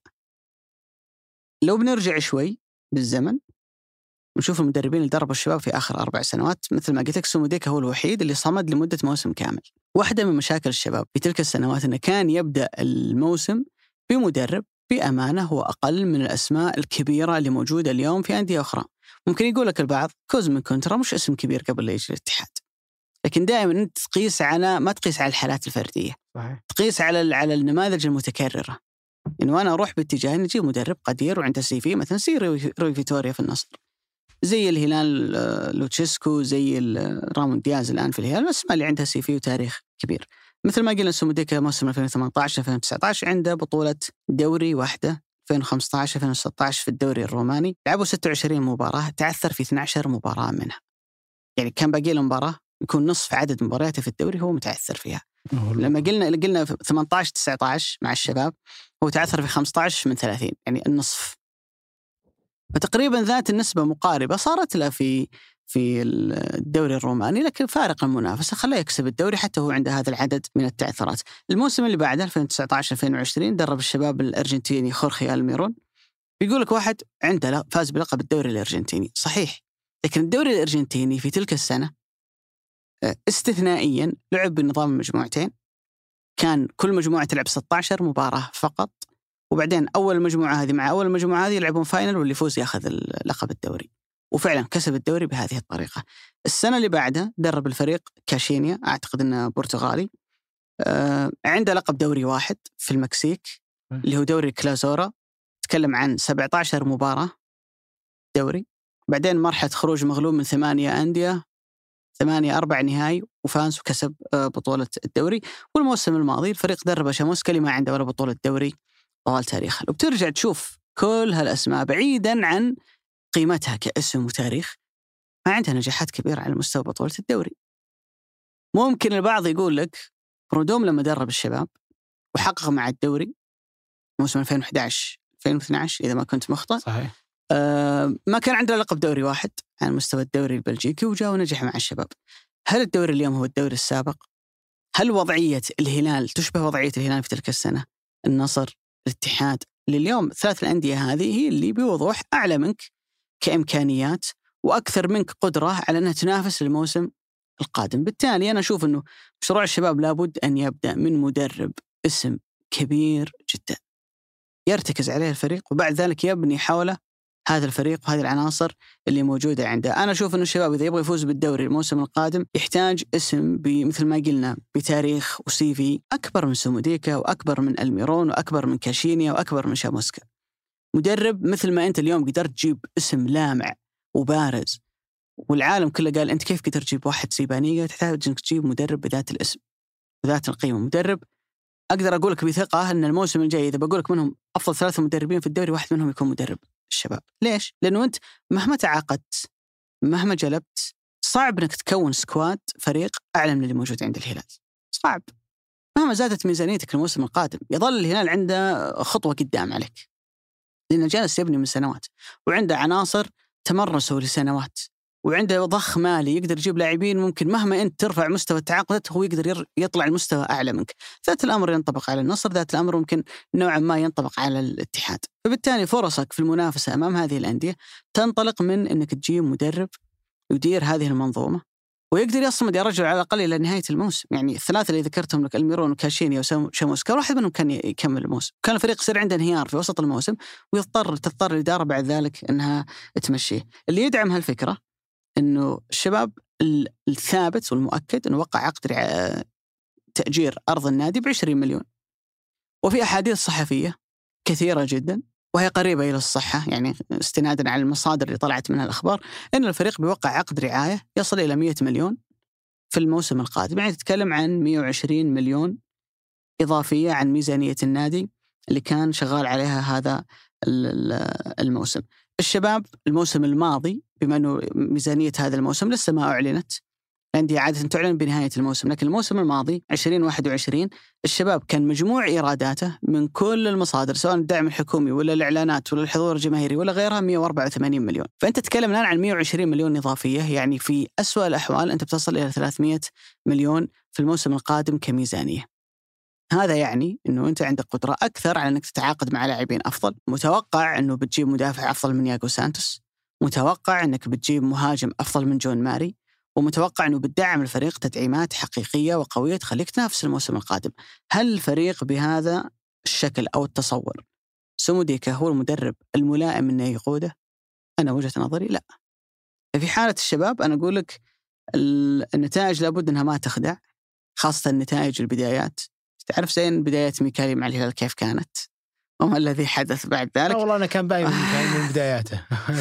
لو بنرجع شوي بالزمن ونشوف المدربين اللي دربوا الشباب في آخر أربع سنوات، مثل ما قلت لك سمو ديكا هو الوحيد اللي صمد لمدة موسم كامل. واحدة من مشاكل الشباب في تلك السنوات أنه كان يبدأ الموسم بمدرب بأمانة هو أقل من الأسماء الكبيرة اللي موجودة اليوم في أندية أخرى. ممكن يقول لك البعض كوزمين كونترا مش اسم كبير قبل لا يجي الاتحاد، لكن دائما أنت تقيس على ما تقيس على الحالات الفردية، تقيس على على النماذج المتكررة. إنه أنا أروح باتجاه نجيب مدرب قدير وعنده سي في، مثلا سي روي فيتوريا في النصر، زي الهلال لوتشيسكو، زي رامون دياز الآن في الهلال، الأسماء اللي عندها سي في وتاريخ كبير. مثل ما قلنا سمو ديكا موسم ألفين وثمانية عشر ألفين وتسعة عشر عنده بطولة دوري واحدة، ألفين وخمسة عشر ألفين وستة عشر في الدوري الروماني لعبوا ستة وعشرين مباراة، تعثر في اثنتي عشرة مباراة منها، يعني كان باقي له مباراة يكون نصف عدد مبارياته في الدوري هو متعثر فيها. لما قلنا قلنا في ثمانية عشر تسعة عشر مع الشباب هو تعثر في خمسة عشر من ثلاثين، يعني النصف، فتقريبا ذات النسبة مقاربة صارت له في في الدوري الروماني، لكن فارق المنافسة خلاه يكسب الدوري حتى هو عنده هذا العدد من التعثرات. الموسم اللي بعده ألفين وتسعة عشر ألفين وعشرين درب الشباب الأرجنتيني خورخي ألميرون. بيقول لك واحد عنده فاز بلقب الدوري الأرجنتيني، صحيح، لكن الدوري الأرجنتيني في تلك السنة استثنائيا لعب بنظام المجموعتين، كان كل مجموعة تلعب ستة عشر مباراة فقط، وبعدين أول مجموعة هذه مع أول مجموعة هذه يلعبون فاينل واللي يفوز يأخذ لقب الدوري، وفعلا كسب الدوري بهذه الطريقة. السنة اللي بعدها درب الفريق كاشينيا، أعتقد أنه برتغالي، آه عنده لقب دوري واحد في المكسيك اللي هو دوري كلازورا، تكلم عن سبعة عشر مباراة دوري، بعدين مرحلة خروج مغلوب من ثمانية أندية، ثمانية أربع نهائي وفاز وكسب بطولة الدوري. والموسم الماضي الفريق درب شاموسكا اللي ما عنده ولا بطولة دوري طوال تاريخه. وبترجع تشوف كل هالأسماء بعيدا عن قيمتها كاسم وتاريخ ما عندها نجاحات كبيرة على مستوى بطولة الدوري. ممكن البعض يقول لك برودوم لما درب الشباب وحقق مع الدوري موسم ألفين وإحدى عشر ألفين واثني عشر إذا ما كنت مخطئ، صحيح، آه ما كان عندنا لقب دوري واحد على مستوى الدوري البلجيكي وجاء ونجح مع الشباب. هل الدوري اليوم هو الدوري السابق؟ هل وضعية الهلال تشبه وضعية الهلال في تلك السنة؟ النصر، الاتحاد، لليوم ثلاث الأندية هذه هي اللي بوضوح أعلى منك كإمكانيات وأكثر منك قدرة على أنها تنافس الموسم القادم. بالتالي أنا أشوف أنه مشروع الشباب لابد أن يبدأ من مدرب اسم كبير جدا يرتكز عليه الفريق، وبعد ذلك يبني حوله هذا الفريق وهذه العناصر اللي موجودة عنده. أنا أشوف أن الشباب إذا يبغى يفوز بالدوري الموسم القادم يحتاج اسم مثل ما قلنا بتاريخ وسي في أكبر من سوموديكا وأكبر من الميرون وأكبر من كاشينيا وأكبر من شاموسكا. مدرب مثل ما أنت اليوم قدرت تجيب اسم لامع وبارز والعالم كله قال أنت كيف قدرت تجيب واحد سيبانية، تحتاج أنك تجيب مدرب بذات الاسم وذات القيمة. مدرب أقدر أقولك بثقة أن الموسم الجاي إذا بقولك منهم أفضل ثلاثة مدربين في الدوري واحد منهم يكون مدرب الشباب. ليش؟ لأنه أنت مهما تعاقدت مهما جلبت صعب أنك تكون سكواد فريق أعلى من اللي موجود عند الهلال. صعب مهما زادت ميزانيتك الموسم القادم يظل الهلال عنده خطوة قدام عليك، لأنه جالس يبني من سنوات وعنده عناصر تمرسوا لسنوات وعنده ضخ مالي يقدر يجيب لاعبين ممكن مهما أنت ترفع مستوى التعاقدات هو يقدر يطلع المستوى أعلى منك. ذات الأمر ينطبق على النصر، ذات الأمر ممكن نوعا ما ينطبق على الاتحاد. فبالتالي فرصك في المنافسة أمام هذه الأندية تنطلق من أنك تجيب مدرب يدير هذه المنظومة ويقدر يصمد يا رجل على الأقل إلى نهاية الموسم. يعني الثلاثة اللي ذكرتهم لك الميرون وكاشينيا وشاموسكا واحد منهم كان يكمل الموسم، كان الفريق يصير عنده انهيار في وسط الموسم ويضطر تضطر الإدارة بعد ذلك أنها تمشيه. اللي يدعم هالفكرة إنه الشباب الثابت والمؤكد إنه وقع عقد تأجير أرض النادي بعشرين مليون، وفي أحاديث صحفية كثيرة جدا وهي قريبة إلى الصحة يعني استنادا على المصادر اللي طلعت منها الأخبار إن الفريق بيوقع عقد رعاية يصل إلى مئة مليون في الموسم القادم. يعني تتكلم عن مئة وعشرين مليون إضافية عن ميزانية النادي اللي كان شغال عليها هذا الموسم. الشباب الموسم الماضي بما أنه ميزانية هذا الموسم لسه ما أعلنت، الأندية عادة تعلن بنهاية الموسم، لكن الموسم الماضي عشرين واحد وعشرين الشباب كان مجموع إيراداته من كل المصادر سواء الدعم الحكومي ولا الإعلانات ولا الحضور الجماهيري ولا غيرها مئة وأربعة وثمانين مليون. فأنت تتكلم الآن عن مئة وعشرين مليون إضافية، يعني في أسوأ الأحوال أنت بتصل إلى ثلاثمئة مليون في الموسم القادم كميزانية. هذا يعني أنه أنت عندك قدرة أكثر على أنك تتعاقد مع لاعبين أفضل. متوقع أنه بتجيب مدافع أفضل من ياغو سانتوس، متوقع أنك بتجيب مهاجم أفضل من جون ماري، ومتوقع أنه بتدعم الفريق تدعيمات حقيقية وقوية تخليك تنافس الموسم القادم. هل الفريق بهذا الشكل أو التصور سوموديكا هو المدرب الملائم أنه يقوده؟ أنا وجهة نظري لا. في حالة الشباب أنا أقول لك النتائج لابد أنها ما تخدع، خاصة النتائج البدايات. تعرف زين بدايات ميكالي مع الهلال كيف كانت وما الذي حدث بعد ذلك؟ والله أنا كان باين من بداياته.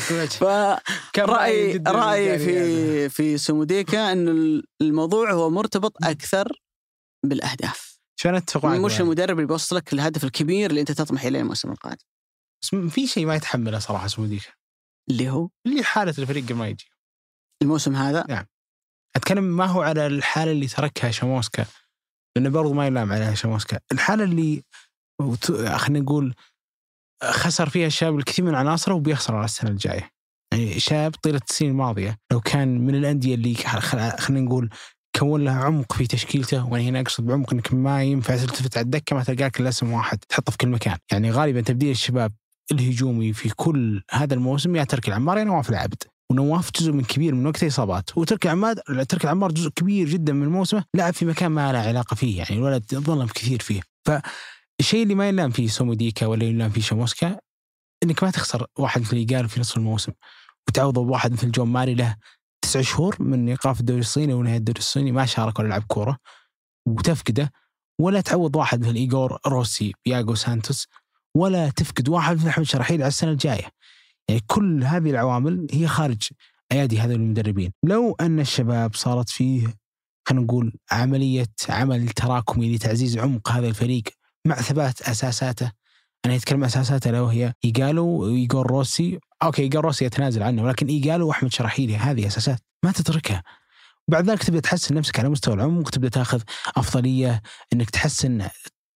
فرأي رأي في في سوموديكا إنه الموضوع هو مرتبط أكثر بالأهداف. شو أتفق معك؟ مش المدرب اللي بيوصلك الهدف الكبير اللي أنت تطمح إليه الموسم القادم. في شيء ما يتحمله صراحة سوموديكا اللي هو اللي حالة الفريق ما يجي الموسم هذا. نعم أتكلم ما هو على الحالة اللي تركها شاموسكا لأنه برضو ما يلام عليها شاموسكا، الحالة اللي خلينا نقول خسر فيها الشاب الكثير من عناصره وبيخسر على السنة الجاية. يعني شاب طيلة السنين الماضية لو كان من الأندية اللي خلينا نقول كون لها عمق في تشكيلته، وأنا هنا أقصد بعمق إنك ما ينفع تلتفت على الدكة ما تلقاك إلا اسم واحد تحطه في كل مكان. يعني غالبا تبديل الشباب الهجومي في كل هذا الموسم يا ترك العمار يا نواف العبد، ونواف جزء من كبير من وقته إصابات، وترك العماد ترك العمار جزء كبير جدا من موسمه لعب في مكان ما له علاقة فيه، يعني الولد ظلم كثير فيه. فالشيء اللي ما يلام فيه سوموديكا ولا يلام فيه شاموسكا إنك ما تخسر واحد مثل يقال في نصف الموسم وتعوضه بواحد مثل جون ماري له تسع شهور من إيقاف الدوري الصيني ونهاية الدوري الصيني ما شارك ولا لعب كورة وتفقده، ولا تعوض واحد مثل إيغور روسي ياغو سانتوس، ولا تفقد واحد مثل أحمد شرحيل على السنة الجاية. يعني كل هذه العوامل هي خارج أيادي هذول المدربين. لو أن الشباب صارت فيه خلينا نقول عملية عمل تراكمي لتعزيز عمق هذا الفريق مع ثبات أساساته، أنا أتكلم أساساته لو هي إيغالو وإيغور روسي، أوكي إيغور روسي يتنازل عنه، ولكن إيغالو وأحمد شرحيلي هذه أساسات ما تتركها. وبعد ذلك تبدأ تحسن نفسك على مستوى العمق، تبدأ تأخذ أفضلية إنك تحسن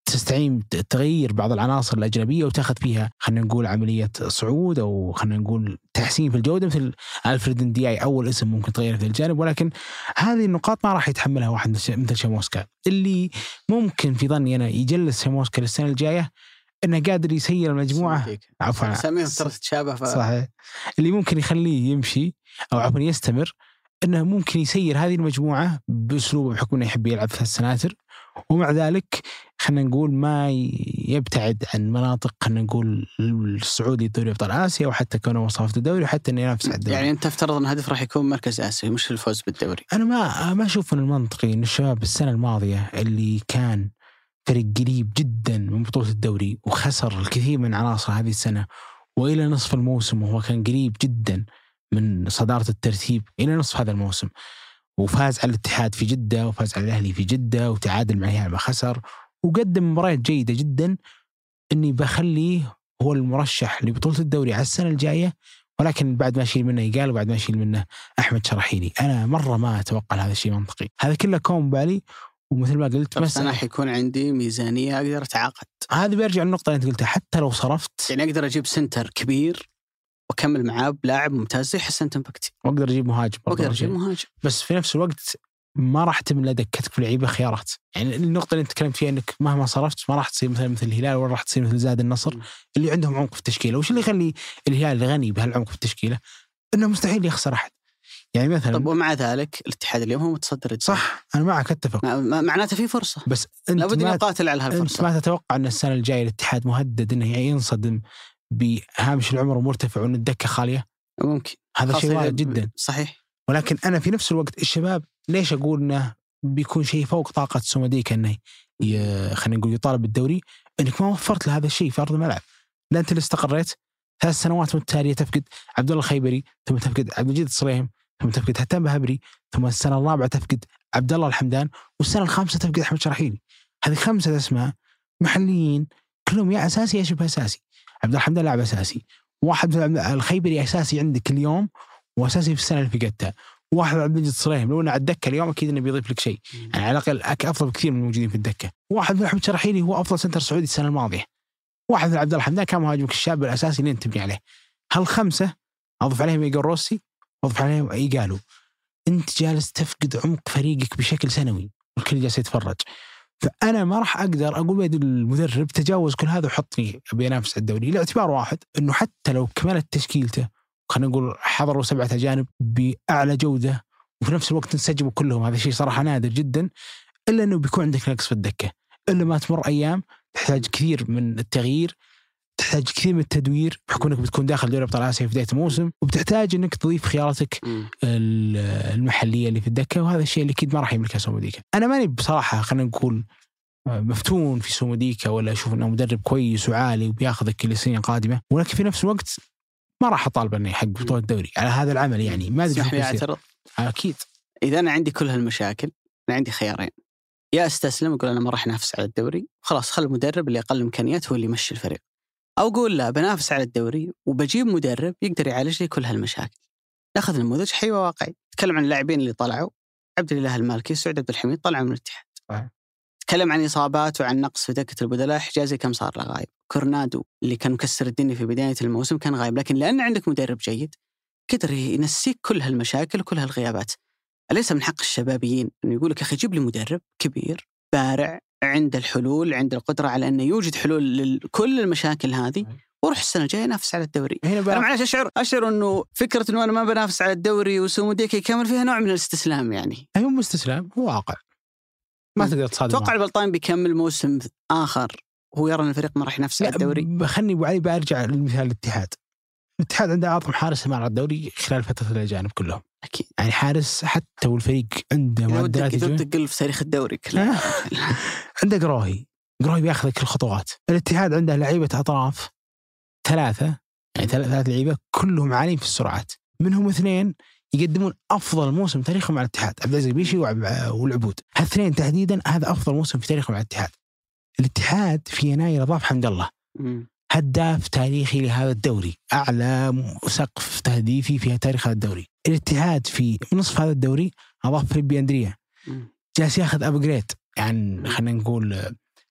تستعين تغيير بعض العناصر الأجنبية وتأخذ فيها خلينا نقول عملية صعود أو خلينا نقول تحسين في الجودة، مثل ألفريد ندياي أول اسم ممكن تغيره في الجانب. ولكن هذه النقاط ما راح يتحملها واحد مثل شاموسكا، اللي ممكن في ظني أنا يجلس شاموسكا للسنة الجاية إنه قادر يسير المجموعة. عفوا ساميهم ترى تتشابه ف... صحيح. اللي ممكن يخليه يمشي أو عفوا يستمر إنه ممكن يسير هذه المجموعة بأسلوبه، بحكم إنه يحب يلعب في السناتر، ومع ذلك خلينا نقول ما يبتعد عن مناطق خلينا نقول الصعود لدوري أبطال آسيا، وحتى كونه وصافة الدوري، وحتى إنه ينافس على الدوري. يعني أنت افترض أن الهدف راح يكون مركز آسيا مش الفوز بالدوري. أنا ما ما أشوف من المنطقي إن الشباب السنة الماضية اللي كان فريق قريب جدا من بطولة الدوري وخسر الكثير من عناصر هذه السنة، وإلى نصف الموسم وهو كان قريب جدا من صدارة الترتيب إلى نصف هذا الموسم، وفاز على الاتحاد في جدة وفاز على الأهلي في جدة وتعادل مع الهلال ما خسر، وقدم مباريات جيدة جدا، إني بخليه هو المرشح لبطولة الدوري على السنة الجاية. ولكن بعد ما أشيل منه يقال وبعد ما أشيل منه أحمد شرحيلي، أنا مرة ما أتوقع هذا الشيء منطقي. هذا كله كون بالي، ومثل ما قلت بس أنا حيكون عندي ميزانية أقدر أتعاقد. هذا بيرجع النقطة اللي أنت قلتها، حتى لو صرفت يعني أقدر أجيب سنتر كبير وأكمل معاه بلاعب ممتاز زي حسن تنبكتي، وأقدر أجيب مهاجم وأقدر أجيب مهاجم، بس في نفس الوقت ما راح تملى دكتك في لعيبة خيارات. يعني النقطة اللي أنت تكلمت فيها أنك مهما صرفت ما راح تصير مثل مثل الهلال ولا راح تصير مثل زاد النصر م. اللي عندهم عمق في التشكيلة. وش اللي يخلي الهلال غني بهالعمق في التشكيلة؟ إنه مستحيل يخسر أحد. يعني مثلا طب ومع ذلك الاتحاد اليوم هو متصدر الدوري. صح، أنا معك أتفق، معناته في فرصة، بس أنت لابد أن نقاتل على هالفرصة. أنت ما تتوقع أن السنة الجاية الاتحاد مهدد أنه ينصدم بهامش العمر مرتفع وأن الدكة خالية؟ ممكن، هذا شيء وارد جدا. صحيح. ولكن أنا في نفس الوقت الشباب ليش أقول أنه بيكون شيء فوق طاقة سومديك أنه خلينا نقول يطالب بالدوري، أنك ما وفرت له هذا الشيء في أرض الملعب. لا أنت اللي استقريت ثلاث سنوات متتالية تفقد عبد الله الخيبري، ثم تفقد عبد المجيد الصليهم، ثم تفقد هتان بهبري، ثم السنة الرابعة تفقد عبد الله الحمدان، والسنة الخامسة تفقد أحمد شرحيلي. هذه خمسة أسماء محليين كلهم يا أساسي يا شبه أساسي. عبد الحمدان لاعب أساسي، واحد الخيبري أساسي عندك اليوم وأساسي في السنة اللي فقدتها، واحد عبد المجيد الصليهم لو أنه على الدكة اليوم أكيد إنه بيضيف لك شيء، يعني على الأقل أفضل بكثير من الموجودين في الدكة. واحد من أحمد شرحيلي هو أفضل سنتر سعودي السنة الماضية. واحد من عبد الله الحمدان كان مهاجمك الشاب الأساسي اللي أنت تبني عليه. هالخمسة أضف عليهم إيجار روسي وأضف عليهم إيجالو، أنت جالس تفقد عمق فريقك بشكل سنوي والكل جالس يتفرج. فأنا ما راح أقدر أقول بيد المدرب تجاوز كل هذا وحطني بينافس على الدوري، لاعتبار واحد إنه حتى لو كملت تشكيلته خلينا نقول حضروا سبعة أجانب بأعلى جودة وفي نفس الوقت انسجموا كلهم، هذا شيء صراحة نادر جدا، إلا إنه بيكون عندك نقص في الدكة. إلا ما تمر أيام تحتاج كثير من التغيير، تحتاج كثير من التدوير بحكم انك بتكون داخل دوري ابطال اسيا في بدايه الموسم، وبتحتاج انك تضيف خياراتك المحليه اللي في الدكه، وهذا الشيء اللي اكيد ما راح يملكه سوموديكا. انا ماني بصراحه خلينا نقول مفتون في سوموديكا ولا اشوف انه مدرب كويس وعالي وبياخذك لسنين قادمه، ولكن في نفس الوقت ما راح اطالب انه يحقق بطوله الدوري على هذا العمل. يعني ما ادري اعترض اكيد اذا انا عندي كل هالمشاكل، انا عندي خيارين: يا استسلم اقول انا ما راح انافس على الدوري خلاص، خلي المدرب اللي اقل امكانيات هو اللي يمشي الفريق، أو أقول لا بنافس على الدوري وبجيب مدرب يقدر يعالج لي كل هالمشاكل. ناخذ نموذج حي وواقعي. تكلم عن اللاعبين اللي طلعوا: عبد الله المالكي، سعود عبد الحميد طلعوا من الاتحاد. تكلم عن إصابات وعن نقص في دكة البدلاء، حجازي كم صار له غايب، كورنادو اللي كان مكسر الدنيا في بداية الموسم كان غايب، لكن لأن عندك مدرب جيد قدر ينسيك كل هالمشاكل وكل هالغيابات. أليس من حق الشبابيين أنه يقولك أخي جيب لي مدرب كبير بارع عند الحلول، عند القدرة على أنه يوجد حلول لكل المشاكل هذه، وروح السنة الجاية نافس على الدوري. أنا معلش أشعر أشعر أنه فكرة أنه أنا ما بنافس على الدوري وسوموديكا يكمل فيها نوع من الاستسلام. يعني أي مو استسلام، هو واقع ما تقدر تصادم. توقع البلطان بيكمل موسم آخر هو يرى أن الفريق ما راح ينافس على الدوري. خلني أبو علي برجع للمثال الاتحاد. الاتحاد عنده أعظم حارس مع الدوري خلال فترة الأجانب كلهم. أكيد. يعني حارس حتى والفريق عنده معدلات جوية. تقل في تاريخ الدوري كله. عنده قروهي قروهي بياخذ كل الخطوات. الاتحاد عنده لعيبة أطراف ثلاثة، يعني ثلاث لعيبة كلهم عاليين في السرعات، منهم اثنين يقدمون أفضل موسم تاريخهم مع الاتحاد، عبد العزيز بيشي والعبود. هالاثنين تحديدا هذا أفضل موسم في تاريخهم مع الاتحاد. الاتحاد في يناير أضاف حمد الله م. هداف تاريخي لهذا الدوري، أعلى سقف تهديفي في تاريخ هذا الدوري. الاتحاد في نصف هذا الدوري أضاف فيليبي أندريا، جالس ياخذ أبجريد، يعني خلينا نقول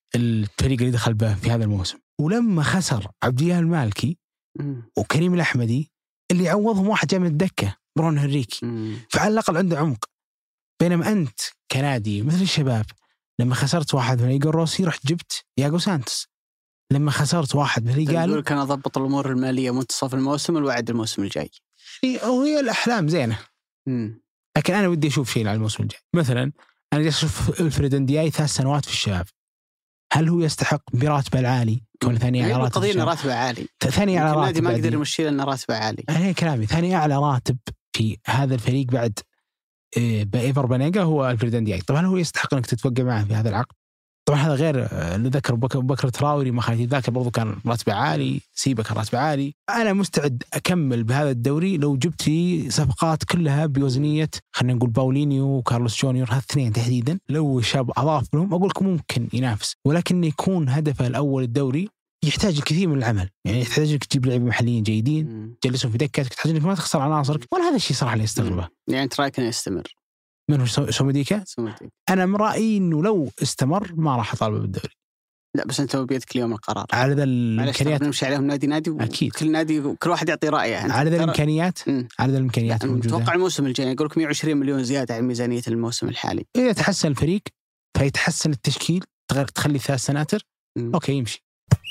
الفريق اللي دخل به في هذا الموسم. ولما خسر عبد الله المالكي وكريم الأحمدي اللي عوضهم واحد جاء من الدكة برون هنريكي، فعلى الأقل عنده عمق. بينما أنت كنادي مثل الشباب لما خسرت واحد من إيجور روسي رحت جبت ياغو سانتوس، لما خسرت واحد من رجال يقول كان أضبط الأمور المالية منتصف الموسم والوعد الموسم الجاي. هي الأحلام زينة، مم. لكن أنا ودي أشوف شيء على الموسم الجاي. مثلا أنا جالس أشوف ألفريد اندياي ثلاث سنوات في الشباب، هل هو يستحق براتبه العالي؟ كون ثاني على راتب قضية راتبه عالي، ثاني على راتب النادي ما قدر يمشي لأن راتبه عالي. أنا كلامي ثاني أعلى راتب في هذا الفريق بعد بإيفر بانيجا هو ألفريد اندياي. طبعا هو يستحق أنك تتوقع معه في هذا العقد. طبعا هذا غير اللي ذكر بكر تراوري ما خليت ذاكر برضو كان راتبه عالي، سيبا كان راتبه عالي. أنا مستعد أكمل بهذا الدوري لو جبت لي صفقات كلها بوزنية خلينا نقول باولينيو وكارلوس جونيور، هالاثنين تحديدا لو شاب أضاف لهم أقول لكم ممكن ينافس، ولكن يكون هدفه الأول الدوري يحتاج الكثير من العمل. يعني يحتاج انك تجيب لاعبين محليين جيدين تجلسهم في دكاتك، تحتاج انك ما تخسر عناصرك، ولا هذا الشيء صراحه اللي يستغربه. يعني انت رايك انه يستمر؟ من هو سومديكا؟ سومديكا انا من رايي انه لو استمر ما راح اطالبه بالدوري. لا بس انت بيدك اليوم القرار على ذا الامكانيات، نمشي عليهم نادي نادي اكيد كل نادي كل واحد يعطي رايه. على ذا الامكانيات على ذا الامكانيات اتوقع الموسم الجاي يقول لك مئة وعشرين مليون زياده عن ميزانيه الموسم الحالي. اذا تحسن الفريق فيتحسن التشكيل، تخلي ثلاث سناتر م. اوكي يمشي.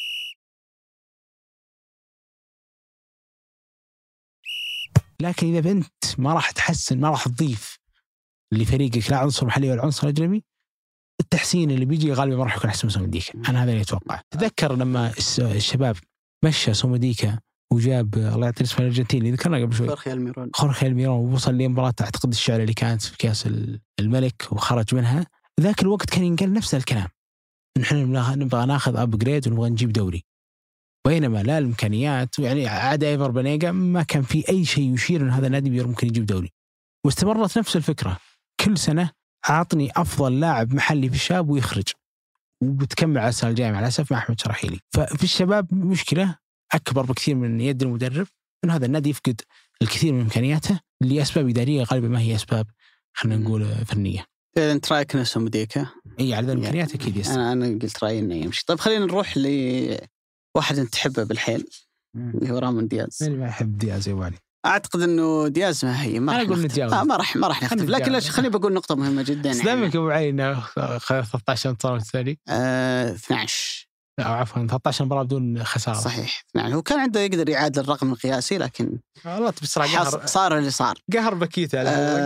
لكن إذا أنت ما راح تحسن، ما راح تضيف لفريقك لا عنصر محلي ولا عنصر أجنبي، التحسين اللي بيجي غالبا ما راح يكون أحسن من سومديكا. أنا هذا اللي أتوقع. تذكر لما الشباب مشى سومديكا وجاب الله يعطيه اسمه الأرجنتيني اللي ذكرنا قبل شوي خورخي الميرون خورخي الميرون ووصل لمباراة أعتقد الشعر اللي كانت في كأس الملك وخرج منها. ذاك الوقت كان ينقل نفس الكلام، نحن نبغى ناخذ أبجريد ونبغى نجيب دوري، بينما لا الإمكانيات. يعني عاد إيفر بانيجا ما كان في أي شيء يشير أن هذا النادي ممكن يجيب دوري، واستمرت نفس الفكرة كل سنة عاطني أفضل لاعب محلي في الشاب ويخرج، وبتكمل على السنة الجاية مع الأسف مع أحمد شراحيلي. ففي الشباب مشكلة أكبر بكثير من يد المدرب، أن هذا النادي يفقد الكثير من إمكانياته لأسباب إدارية غالبا ما هي أسباب خلينا نقول فنية. إذا أنت رأيك نفسه مديكا أي على ذا الإمكانيات أكيد يستمر. أنا أنا قلت رأيي إنه يمشي. طيب خلينا نروح لواحد أنت تحبه بالحيل اللي هو رامون دياز. أنا ما أحب دياز يواني. أعتقد إنه دياز ما هي ما راح نتجاوز. آه ما راح ما راح نختلف، لكن ليش خليني بقول نقطة مهمة جدا. سلامك أبو عين ثلاثة عشر انتصار الثاني. آه اثنا عشر. لا عفوا ثلاثة عشر مباراة بدون خسارة. صحيح. نعم هو كان عنده يقدر يعادل الرقم القياسي، لكن والله بسرعة قهر صار اللي صار. قهر بكيته.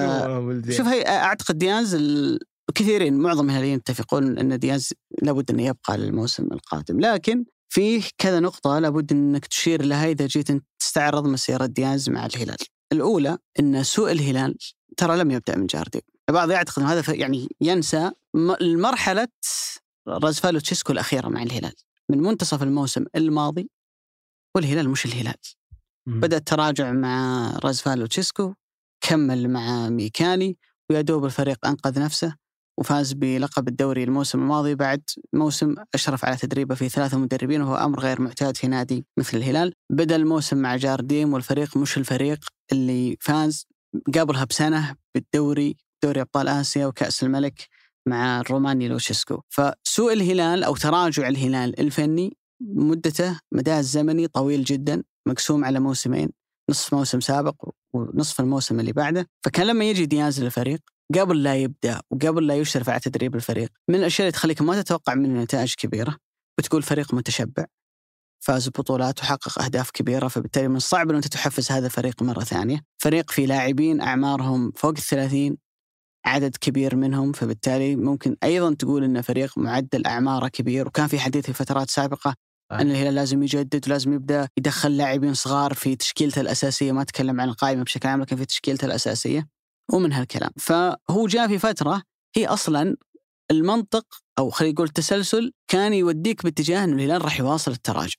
آه شوف هي أعتقد دياز الكثيرين معظم الهلاليين يتفقون أن دياز لابد أن يبقى للموسم القادم، لكن فيه كذا نقطة لابد أنك تشير لها إذا جيت تستعرض مسيرة دياز مع الهلال. الأولى أن سوء الهلال ترى لم يبدأ من جارديم. البعض يعتقد أن هذا يعني ينسى المرحلة رازفالو تشيسكو الأخيرة مع الهلال من منتصف الموسم الماضي، والهلال مش الهلال. بدأ التراجع مع رازفالو تشيسكو، كمل مع ميكالي، ويدوب الفريق أنقذ نفسه وفاز بلقب الدوري الموسم الماضي بعد موسم أشرف على تدريبه في ثلاثة مدربين، وهو أمر غير معتاد في نادي مثل الهلال. بدأ الموسم مع جارديم والفريق مش الفريق اللي فاز قبلها بسنة بالدوري، دوري أبطال آسيا وكأس الملك مع الروماني لوشيسكو. فسوء الهلال أو تراجع الهلال الفني مدته مدى الزمني طويل جدا، مقسوم على موسمين، نصف موسم سابق ونصف الموسم اللي بعده. فكان لما يجي دياز للفريق قبل لا يبدأ وقبل لا يشرف على تدريب الفريق، من الأشياء اللي تخليك ما تتوقع منه نتائج كبيرة، بتقول فريق متشبع فاز ببطولات وحقق أهداف كبيرة، فبالتالي من الصعب أن أنت تحفز هذا الفريق مرة ثانية. فريق في لاعبين أعمارهم فوق الثلاثين، عدد كبير منهم، فبالتالي ممكن أيضا تقول أن فريق معدل أعماره كبير. وكان في حديث في فترات سابقة أن الهلال لازم يجدد ولازم يبدأ يدخل لاعبين صغار في تشكيلته الأساسية، ما أتكلم عن القائمة بشكل عام لكن في تشكيلته الأساسية ومن هالكلام. فهو جاء في فترة هي أصلا المنطق أو خلينا نقول التسلسل كان يوديك باتجاه أن الهلال راح يواصل التراجع،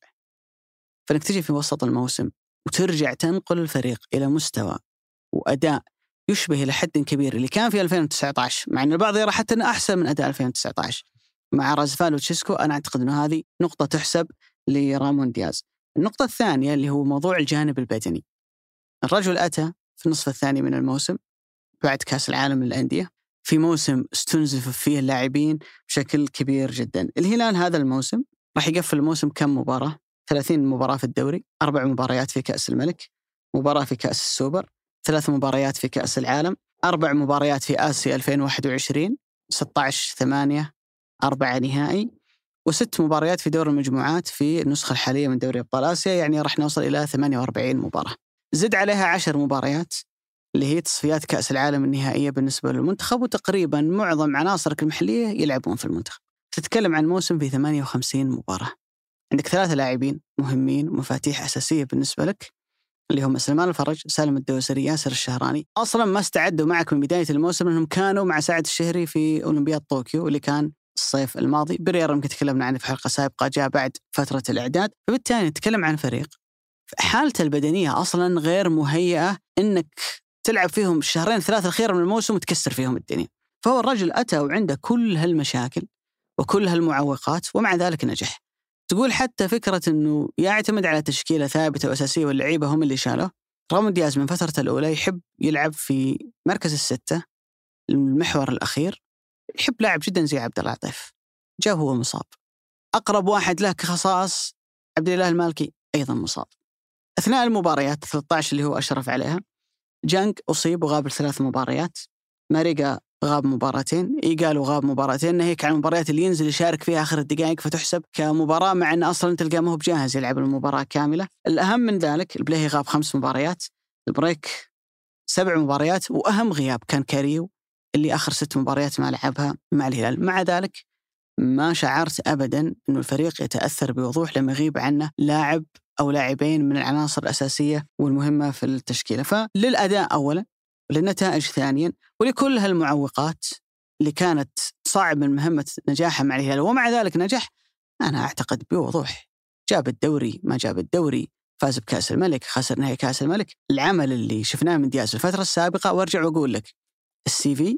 فإنك تجي في وسط الموسم وترجع تنقل الفريق إلى مستوى وأداء يشبه إلى حد كبير اللي كان في ألفين وتسعة عشر، مع أن البعض يرى حتى أنه أحسن من أداء ألفين وتسعة عشر مع رازفالو تشيسكو. أنا أعتقد أنه هذه نقطة تحسب لرامون دياز. النقطة الثانية اللي هو موضوع الجانب البدني. الرجل أتى في النصف الثاني من الموسم بعد كأس العالم للأندية في موسم استنزف فيه اللاعبين بشكل كبير جدا. الهلال هذا الموسم راح يقفل الموسم كم مباراة؟ ثلاثين مباراة في الدوري، أربع مباريات في كأس الملك، مباراة في كأس السوبر، ثلاث مباريات في كأس العالم، أربع مباريات في آسيا ألفين وواحد وعشرين، ستة عشر ثمانية، أربعة نهائي، وست مباريات في دور المجموعات في النسخة الحالية من دوري أبطال آسيا، يعني راح نوصل إلى ثمانية وأربعين مباراة. زد عليها عشر مباريات اللي هي تصفيات كأس العالم النهائية بالنسبة للمنتخب، وتقريبا معظم عناصرك المحلية يلعبون في المنتخب. تتكلم عن موسم في ثمانية وخمسين مباراة. عندك ثلاثة لاعبين مهمين ومفاتيح أساسية بالنسبة لك اللي هم سلمان الفرج، سالم الدوسري، ياسر الشهراني. أصلا ما استعدوا معك من بداية الموسم لأنهم كانوا مع سعد الشهري في أولمبياد طوكيو اللي كان الصيف الماضي. بريرا يمكن تكلمنا عنه في حلقة سابقة، جاء بعد فترة الإعداد. فبالتالي نتكلم عن فريق حالته البدنية أصلا غير مهيئة إنك تلعب فيهم الشهرين ثلاثة الأخيرة من الموسم وتكسر فيهم الدنيا. فهو الرجل أتى وعنده كل هالمشاكل وكل هالمعوقات ومع ذلك نجح. تقول حتى فكرة أنه يعتمد على تشكيلة ثابتة وأساسية واللعيبة هم اللي شالوه. رامون دياز من فترة الأولى يحب يلعب في مركز الستة المحور الأخير، يحب لاعب جدا زي عبد الله عطيف، جاء هو مصاب. أقرب واحد له كخصاص عبد الله المالكي أيضا مصاب. أثناء المباريات ثلاثة عشر اللي هو أشرف عليها، جانج أصيب وغاب ثلاث مباريات، ماريجا غاب مباراتين، إيقال وغاب مباراتين، ناهيك عن المباريات اللي ينزل يشارك فيها آخر الدقائق فتحسب كمباراة، مع أن أصلا تلقاه ما هو بجاهز يلعب المباراة كاملة. الأهم من ذلك البليهي غاب خمس مباريات، البريك سبع مباريات، وأهم غياب كان كاريو اللي آخر ست مباريات ما لعبها مع الهلال. مع ذلك ما شعرت أبدا أنه الفريق يتأثر بوضوح لما يغيب عنه لاعب أو لاعبين من العناصر الأساسية والمهمة في التشكيلة. فللأداء أولا، وللنتائج ثانيا، ولكل هالمعوقات اللي كانت صعب من مهمة نجاحه مع الهلال ومع ذلك نجح، أنا أعتقد بوضوح جاب الدوري ما جاب الدوري، فاز بكأس الملك، خسر نهائي كأس الملك. العمل اللي شفناه من دياز الفترة السابقة، وارجع وأقول لك السي في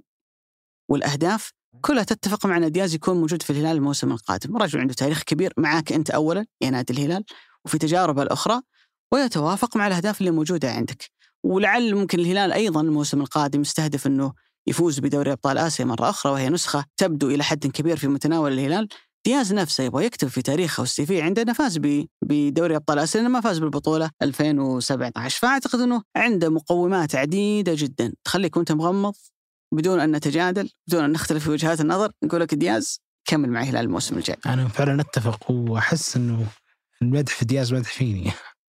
والأهداف كلها تتفق مع أن دياز يكون موجود في الهلال الموسم القادم. رجل عنده تاريخ كبير معك أنت أولا يا نادي الهلال وفي تجاربه الأخرى، ويتوافق مع الأهداف اللي موجودة عندك. ولعل ممكن الهلال أيضا الموسم القادم يستهدف أنه يفوز بدوري أبطال آسيا مرة أخرى، وهي نسخة تبدو إلى حد كبير في متناول الهلال. دياز نفسه يبغى يكتب في تاريخه والسي في عندنا فاز بدوري أبطال آسيا لأنه ما فاز بالبطولة ألفين وسبعة عشر. فأعتقد أنه عنده مقومات عديدة جدا تخليك وأنت مغمض بدون أن نتجادل، بدون أن نختلف في وجهات النظر، نقول لك دياز كمل مع الهلال الموسم الجاي. أنا فعلا أتفق، وأحس أنه المدح في دياز مدح فيني.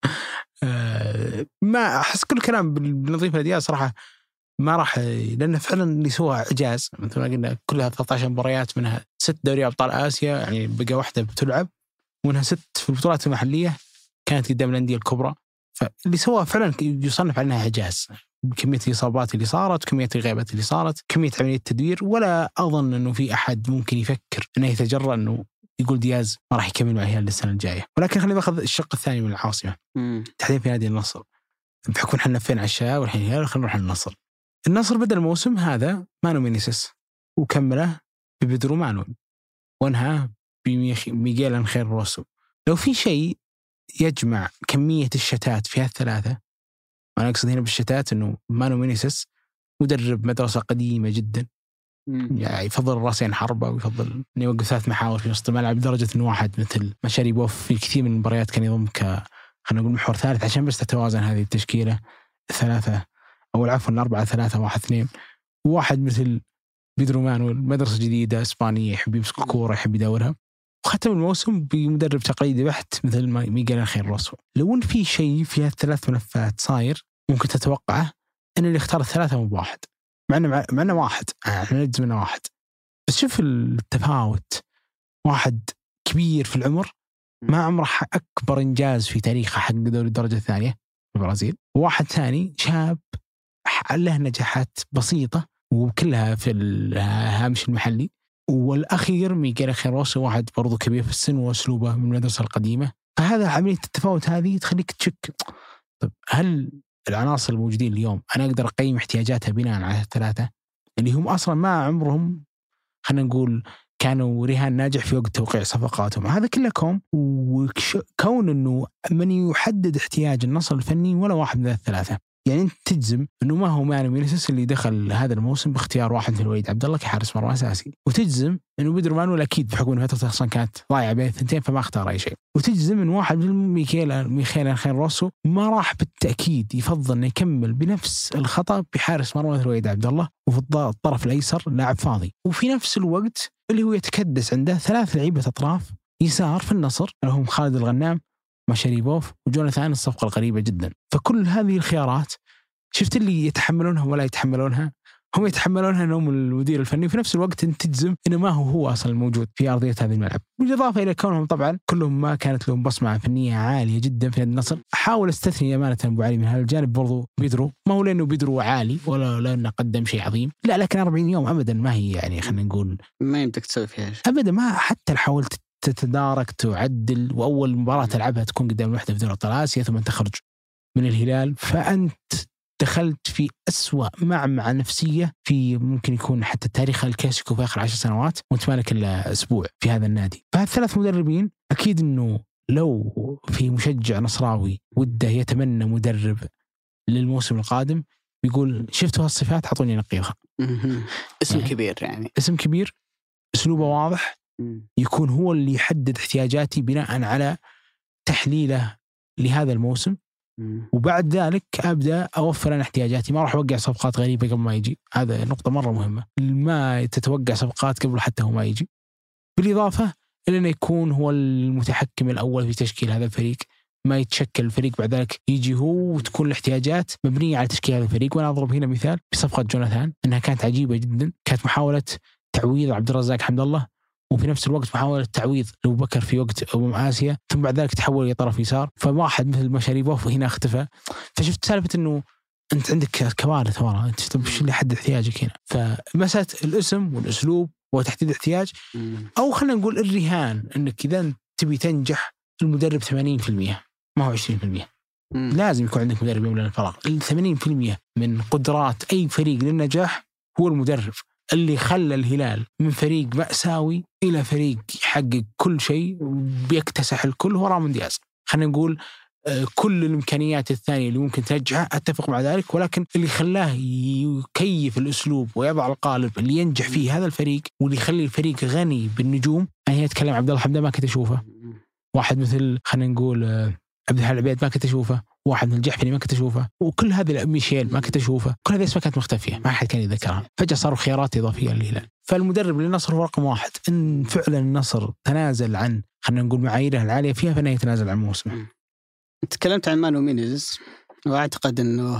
ما أحس كل كلام بنضيفه لدياز صراحة ما راح، لأنه فعلا اللي سوى إعجاز. مثل ما قلنا كلها ثلاثة عشر مباريات، منها ست دوري أبطال آسيا، يعني بقى واحدة بتلعب، ومنها ست في البطولات المحلية كانت قدام الأندية الكبرى. فاللي سوى فعلا يصنف عليها إعجاز، بكمية الإصابات اللي صارت، كمية الغيبات اللي صارت، كمية عملية التدوير. ولا أظن أنه في أحد ممكن يفكر أنه يتجرأ أنه يقول دياز ما راح يكمل مع الهلال السنة الجاية. ولكن خلينا ناخذ الشق الثاني من العاصمة، تحديدا في نادي النصر. بحكم حنا فين عشاء والحين الهلال، خلينا نروح للنصر. النصر بدأ الموسم هذا مانو مينيسيس، وكمله ببدرو مانويل، وانهى بميغيل أنخيل روسو. لو في شيء يجمع كمية الشتات في هالثلاثة، وأنا أقصد هنا بالشتات أنه مانو مينيسيس مدرب مدرسة قديمة جدا، يعني يفضل راسين حربة، ويفضل أن يوقف ثلاث محاور في وسط الملعب، لدرجة أنه واحد مثل مشاري بوف في كثير من المباريات كان يضم ك خلينا نقول محور ثالث عشان بس تتوازن هذه التشكيلة ثلاثة، أو العفو الأربعة ثلاثة واحد اثنين. وواحد مثل بيدرو مانويل مدرسة جديدة إسبانية، يحب يمسك الكورة، يحب يدورها. وختم الموسم بمدرب تقليدي بحت مثل ما ميغيل أنخيل روسو. لو إن في شيء في هالثلاث ملفات صاير ممكن تتوقعه، أن اللي اختار الثلاثة مو بواحد، مع أنه مع أنه واحد، إحنا نجزم أنه واحد، بس شوف التفاوت. واحد كبير في العمر، ما عمره أكبر إنجاز في تاريخه حق دوري الدرجة الثانية في البرازيل. وواحد ثاني شاب له نجاحات بسيطة وكلها في الهامش المحلي. والأخير ميغيل أنخيل روسو، واحد برضو كبير في السن وأسلوبه من المدرسة القديمة. فهذا عملية التفاوت هذه تخليك تشك، طب هل العناصر الموجودين اليوم أنا أقدر أقيم احتياجاتها بناء على الثلاثة اللي هم أصلا ما عمرهم خلينا نقول كانوا رهان ناجح في وقت توقيع صفقاتهم؟ هذا كله كوم، وكون أنه من يحدد احتياج النصر الفني ولا واحد من الثلاثة. يعني أنت تجزم إنه ما هو مانو مينيسيس اللي دخل هذا الموسم باختيار واحد مثل وليد عبد الله كحارس مرمى أساسي، وتجزم إنه بيدرو مانويل أكيد بحكم إن فترته أصلا كانت ضايعة بين الثنتين فما اختار أي شيء، وتجزم إن واحد مثل ميكيل ميخيل أنخيل روسو ما راح بالتأكيد يفضل إنه يكمل بنفس الخطأ بحارس مرمى مثل وليد عبد الله وفي الطرف الأيسر لاعب فاضي، وفي نفس الوقت اللي هو يتكدس عنده ثلاث لعيبة أطراف يسار في النصر لهم خالد الغنام مشاريبوف وجوناثان، الصفقة القريبة جدا. فكل هذه الخيارات شفت اللي يتحملونها ولا يتحملونها، هم يتحملونها انهم المدير الفني، وفي نفس الوقت انت تجزم انه ما هو هو اصلا الموجود في ارضيه هذا الملعب. بالاضافه الى كونهم طبعا كلهم ما كانت لهم بصمه فنيه عاليه جدا في النصر. احاول استثني امانه ابو علي من هذا الجانب. برضو بيدرو ما هو لانه بيدرو عالي ولا لانه قدم شيء عظيم، لا، لكن أربعين يوم ابدا ما هي يعني خلينا نقول ما يمدك تسوي فيها شيء ابدا، ما حتى حاولت تتدارك تعدل، واول مباراه تلعبها تكون قدام الوحده في دوري ابطال اسيا ثم تخرج من الهلال، فانت دخلت في أسوأ معمعة نفسية في ممكن يكون حتى تاريخ الكلاسيكو في آخر عشر سنوات، وانت مالك إلا أسبوع في هذا النادي. فهالثلاث مدربين أكيد إنه لو في مشجع نصراوي وده يتمنى مدرب للموسم القادم بيقول شفتوا هالصفات أعطوني نقيضها. اسم يعني كبير، يعني اسم كبير، أسلوبه واضح، يكون هو اللي يحدد احتياجاتي بناء على تحليله لهذا الموسم، وبعد ذلك أبدأ أوفر أنا احتياجاتي. ما راح أوقع صفقات غريبة قبل ما يجي، هذا نقطة مرة مهمة، ما تتوقع صفقات قبل حتى هو ما يجي. بالإضافة إلى أنه يكون هو المتحكم الأول في تشكيل هذا الفريق، ما يتشكل الفريق بعد ذلك يجي هو، وتكون الاحتياجات مبنية على تشكيل هذا الفريق. وأنا أضرب هنا مثال بصفقة جوناثان، أنها كانت عجيبة جدا، كانت محاولة تعويض عبد الرزاق حمد الله، وفي نفس الوقت محاولة تعويض لو بكر في وقت أمم آسيا، ثم بعد ذلك تحول لطرف يسار، فواحد مثل مشاريبوف هنا اختفى. فشفت سالفة إنه أنت عندك كوارث ورا، أنت طب شو اللي يحدد احتياجك هنا؟ فمسألة الاسم والأسلوب وتحديد احتياج، أو خلينا نقول الرهان، إنك إذا تبي تنجح المدرب ثمانين بالمئة ما هو عشرين بالمئة. لازم يكون عندك مدرب يملأ الفراغ. ثمانين بالمئة من قدرات أي فريق للنجاح هو المدرب، اللي خلى الهلال من فريق مأساوي إلى فريق يحقق كل شيء بيكتسح الكل هو رامون دياز. خلينا نقول كل الإمكانيات الثانية اللي ممكن تنجحها أتفق مع ذلك، ولكن اللي خلاه يكيف الأسلوب ويضع القالب اللي ينجح فيه هذا الفريق، واللي يخلي الفريق غني بالنجوم. أنا أتكلم عبد الله حمدان ما كنت أشوفه، واحد مثل خلينا نقول عبد الحليم العبيد ما كنت أشوفه، واحد من الجحفري ما كنت أشوفه، وكل هذه ميشيل ما كنت أشوفه، كل هذه اسماء كانت مختفية ما حد كان يذكرها. فجأة صاروا خيارات إضافية للهلال. فالمدرب للنصر هو رقم واحد. إن فعلا النصر تنازل عن خلينا نقول معاييره العالية فيها، فإنه يتنازل عن موسمه. تكلمت عن مانو مينيز، وأعتقد أنه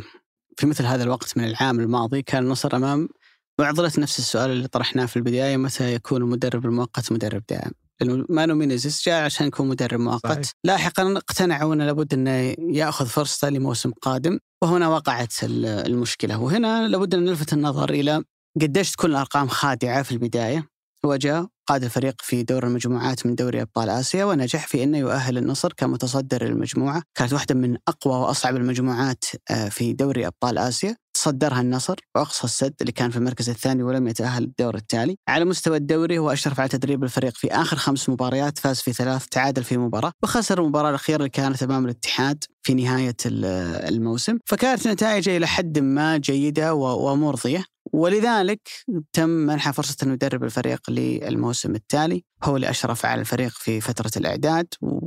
في مثل هذا الوقت من العام الماضي كان النصر أمام معضلة نفس السؤال اللي طرحناه في البداية: متى يكون المدرب المؤقت مدرب دائم؟ لأنه مانو مينيز جاء عشان يكون مدرب مؤقت. صحيح. لاحقا اقتنعوا أنه لابد أنه يأخذ فرصة لموسم قادم، وهنا وقعت المشكلة. وهنا لابد أن نلفت النظر إلى قديش تكون الأرقام خادعة في البداية. هو جاء قاد الفريق في دور المجموعات من دوري أبطال آسيا، ونجح في أنه يؤهل النصر كمتصدر المجموعة. كانت واحدة من أقوى وأصعب المجموعات في دوري أبطال آسيا، تصدرها النصر وأقصى السد اللي كان في المركز الثاني ولم يتأهل الدور التالي. على مستوى الدوري هو أشرف على تدريب الفريق في آخر خمس مباريات، فاز في ثلاث، تعادل في مباراة، وخسر المباراة الأخيرة اللي كانت أمام الاتحاد في نهاية الموسم. فكانت نتائج إلى حد ما جيدة ومرضية، ولذلك تم منح فرصة أن يدرب الفريق للموسم التالي. هو اللي أشرف على الفريق في فترة الإعداد،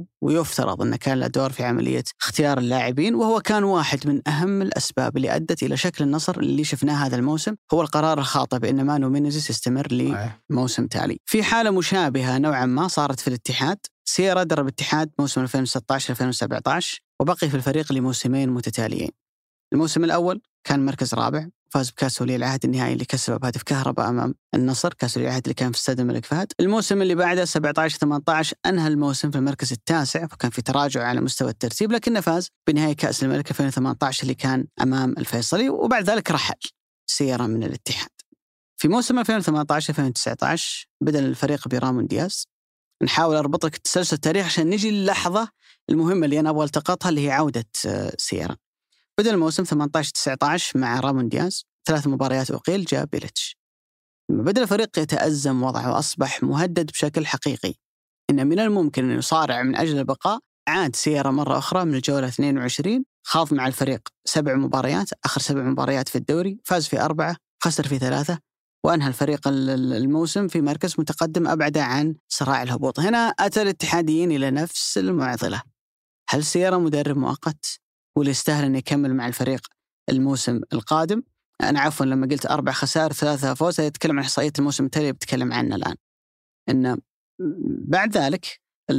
ويفترض أنه كان له دور في عملية اختيار اللاعبين، وهو كان واحد من أهم الأسباب اللي أدت إلى شكل النصر اللي شفناه هذا الموسم. هو القرار الخاطئ بأن مانو مينيز يستمر لموسم تالي. في حالة مشابهة نوعا ما صارت في الاتحاد. سيرا درب الاتحاد موسم ألفين وستة عشر ألفين وسبعة عشر، وبقي في الفريق لموسمين متتاليين. الموسم الأول كان مركز رابع، فاز بكأس ولي العهد النهائي اللي كسبه بهدف كهرباء أمام النصر، كأس ولي العهد اللي كان في استاد الملك فهد. الموسم اللي بعده سبعة عشر ثمانية عشر أنهى الموسم في المركز التاسع، وكان في تراجع على مستوى الترتيب، لكنه فاز بنهائي كأس الملك ألفين وثمانية عشر اللي كان أمام الفيصلي، وبعد ذلك رحل سيرا من الاتحاد. في موسم ألفين وثمانية عشر ألفين وتسعة عشر بدأ الفريق برامون دياز. نحاول أربط لك التسلسل التاريخ عشان نجي للحظة المهمة اللي أنا أبغى التقطها، اللي هي عودة سيرا. بدأ الموسم ثمانية عشر تسعة عشر مع رامون دياز، ثلاث مباريات وقيل، جاء بيليتش. لما بدأ الفريق يتأزم وضعه وأصبح مهدد بشكل حقيقي إن من الممكن أن يصارع من أجل البقاء، عاد سيرا مرة أخرى من الجولة اثنين وعشرين خاض مع الفريق سبع مباريات، آخر سبع مباريات في الدوري، فاز في أربعة، خسر في ثلاثة، وأنهى الفريق الموسم في مركز متقدم أبعد عن صراع الهبوط. هنا أتى الاتحاديين إلى نفس المعضلة. هل سيرى مدرب مؤقت واللي يستاهل أن يكمل مع الفريق الموسم القادم؟ أنا عفوا لما قلت أربع خسائر ثلاثة فوز يتكلم عن إحصائية الموسم التالي بتكلم عنه الآن. إن بعد ذلك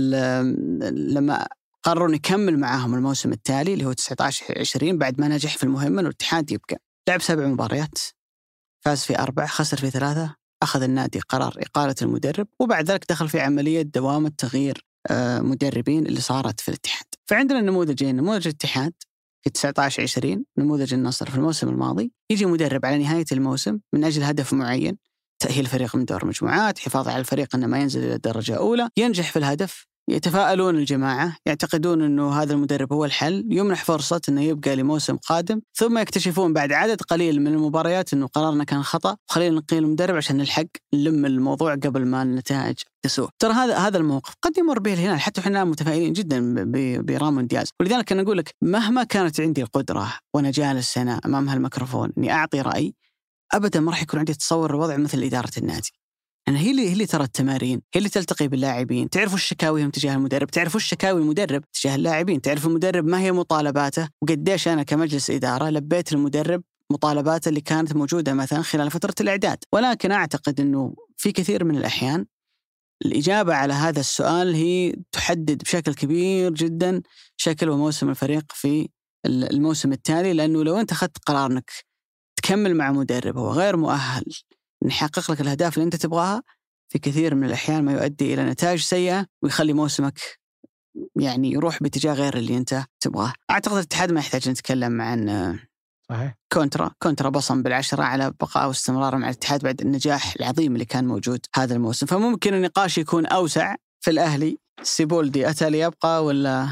لما قرروا نكمل معاهم الموسم التالي اللي هو تسعة عشر عشرين بعد ما نجح في المهمة والاتحاد يبقى، لعب سبع مباريات، فاز في أربع، خسر في ثلاثة، أخذ النادي قرار إقالة المدرب، وبعد ذلك دخل في عملية دوامة تغيير مدربين اللي صارت في الاتحاد. فعندنا نموذجين، نموذج الاتحاد في تسعة عشر عشرين، نموذج النصر في الموسم الماضي. يجي مدرب على نهاية الموسم من أجل هدف معين، تأهيل الفريق من دور مجموعات، حفاظ على الفريق أنه ما ينزل إلى الدرجة الأولى، ينجح في الهدف، يتفائلون الجماعة، يعتقدون أنه هذا المدرب هو الحل، يمنح فرصة أنه يبقى لموسم قادم، ثم يكتشفون بعد عدد قليل من المباريات أنه قرارنا كان خطأ، وخلينا نقيل المدرب عشان نلحق نلم الموضوع قبل ما النتائج تسوء. ترى هذا هذا الموقف قد يمر به الهلال، حتى احنا متفائلين جدا برامون دياز. ولذلك أنا أقول لك مهما كانت عندي القدرة وأنا جالس هنا أمام هالميكروفون إني أعطي رأي، أبدا ما راح يكون عندي تصور الوضع مثل إدارة النادي. أنا هي اللي هي اللي ترى التمارين، هي اللي تلتقي باللاعبين، تعرفوا الشكاويهم تجاه المدرب، تعرفوا الشكاوي المدرب تجاه اللاعبين، تعرفوا المدرب ما هي مطالباته، وقديش أنا كمجلس إدارة لبيت المدرب مطالباته اللي كانت موجودة مثلا خلال فترة الإعداد. ولكن أعتقد أنه في كثير من الأحيان الإجابة على هذا السؤال هي تحدد بشكل كبير جدا شكل وموسم الفريق في الموسم التالي. لأنه لو أنت أخذت قرار أنك تكمل مع مدرب هو غير مؤهل نحقق لك الأهداف اللي أنت تبغاها، في كثير من الأحيان ما يؤدي إلى نتائج سيئة ويخلي موسمك يعني يروح باتجاه غير اللي أنت تبغاه. أعتقد الاتحاد ما يحتاج نتكلم عن صحيح. كونترا كونترا بصم بالعشرة على بقاء واستمرار مع الاتحاد بعد النجاح العظيم اللي كان موجود هذا الموسم. فممكن النقاش يكون أوسع في الأهلي، سيبولدي أتى ليبقى ولا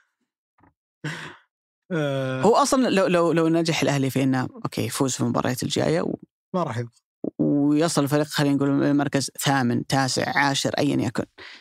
أه هو أصلا لو لو لو نجح الأهلي في إنه أوكي يفوز في المباريات الجاية و... ما راح يبقى ويصل الفريق خلينا نقول مركز ثامن تاسع عاشر أيا يكن،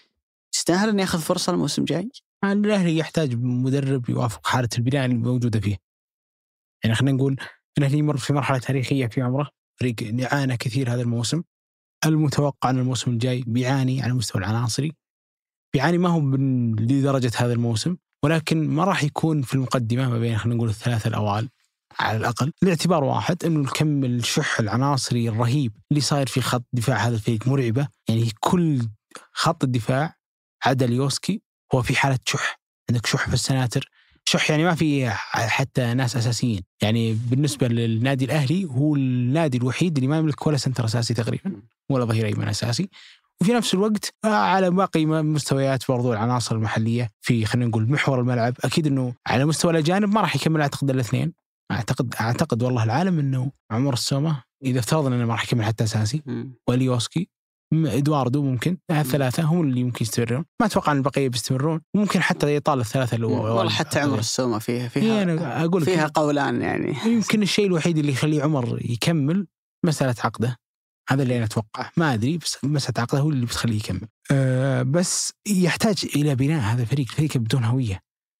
يستاهل أن يأخذ فرصة الموسم الجاي. الأهلي يحتاج مدرب يوافق حالة البناء الموجودة فيه. يعني خلينا نقول الأهلي يمر في مرحلة تاريخية في عمره، فريق عانى كثير هذا الموسم، المتوقع أن الموسم الجاي بيعاني على المستوى العناصري، بيعاني ما هو لدرجة هذا الموسم، ولكن ما راح يكون في المقدمة ما بين خلينا نقول الثلاثة الأوائل على الأقل، لاعتبار واحد أنه الكم الشح العناصري الرهيب اللي صاير في خط دفاع هذا الفريق مرعبة. يعني كل خط الدفاع عدا ليوسكي هو في حالة شح، عندك شح في السناتر، شح يعني ما في حتى ناس أساسيين. يعني بالنسبة للنادي الأهلي هو النادي الوحيد اللي ما يملك ولا سنتر أساسي تقريبا ولا ظهير أيمن أساسي، وفي نفس الوقت على باقي مستويات برضو العناصر المحلية في خلينا نقول محور الملعب. أكيد أنه على مستوى الأجانب ما راح يكمل أعتقد الاثنين، أعتقد أعتقد والله العالم أنه عمر السومة إذا افترضنا أنه ما راح يكمل حتى أساسي، وليوسكي إدواردو ممكن الثلاثة هم اللي يمكن يستمرون. ما أتوقع أن البقية بيستمرون، ممكن حتى يطال الثلاثة اللي والله حتى عمر السومة فيها فيها أنا أقول فيها قولان. يعني يمكن الشيء الوحيد اللي يخلي عمر يكمل مسألة عقده، هذا اللي أنا أتوقع، ما أدري بس مسألة عقده هو اللي بتخليه يكمل. أه بس يحتاج إلى بناء هذا الفريق، فريق بدون هوية.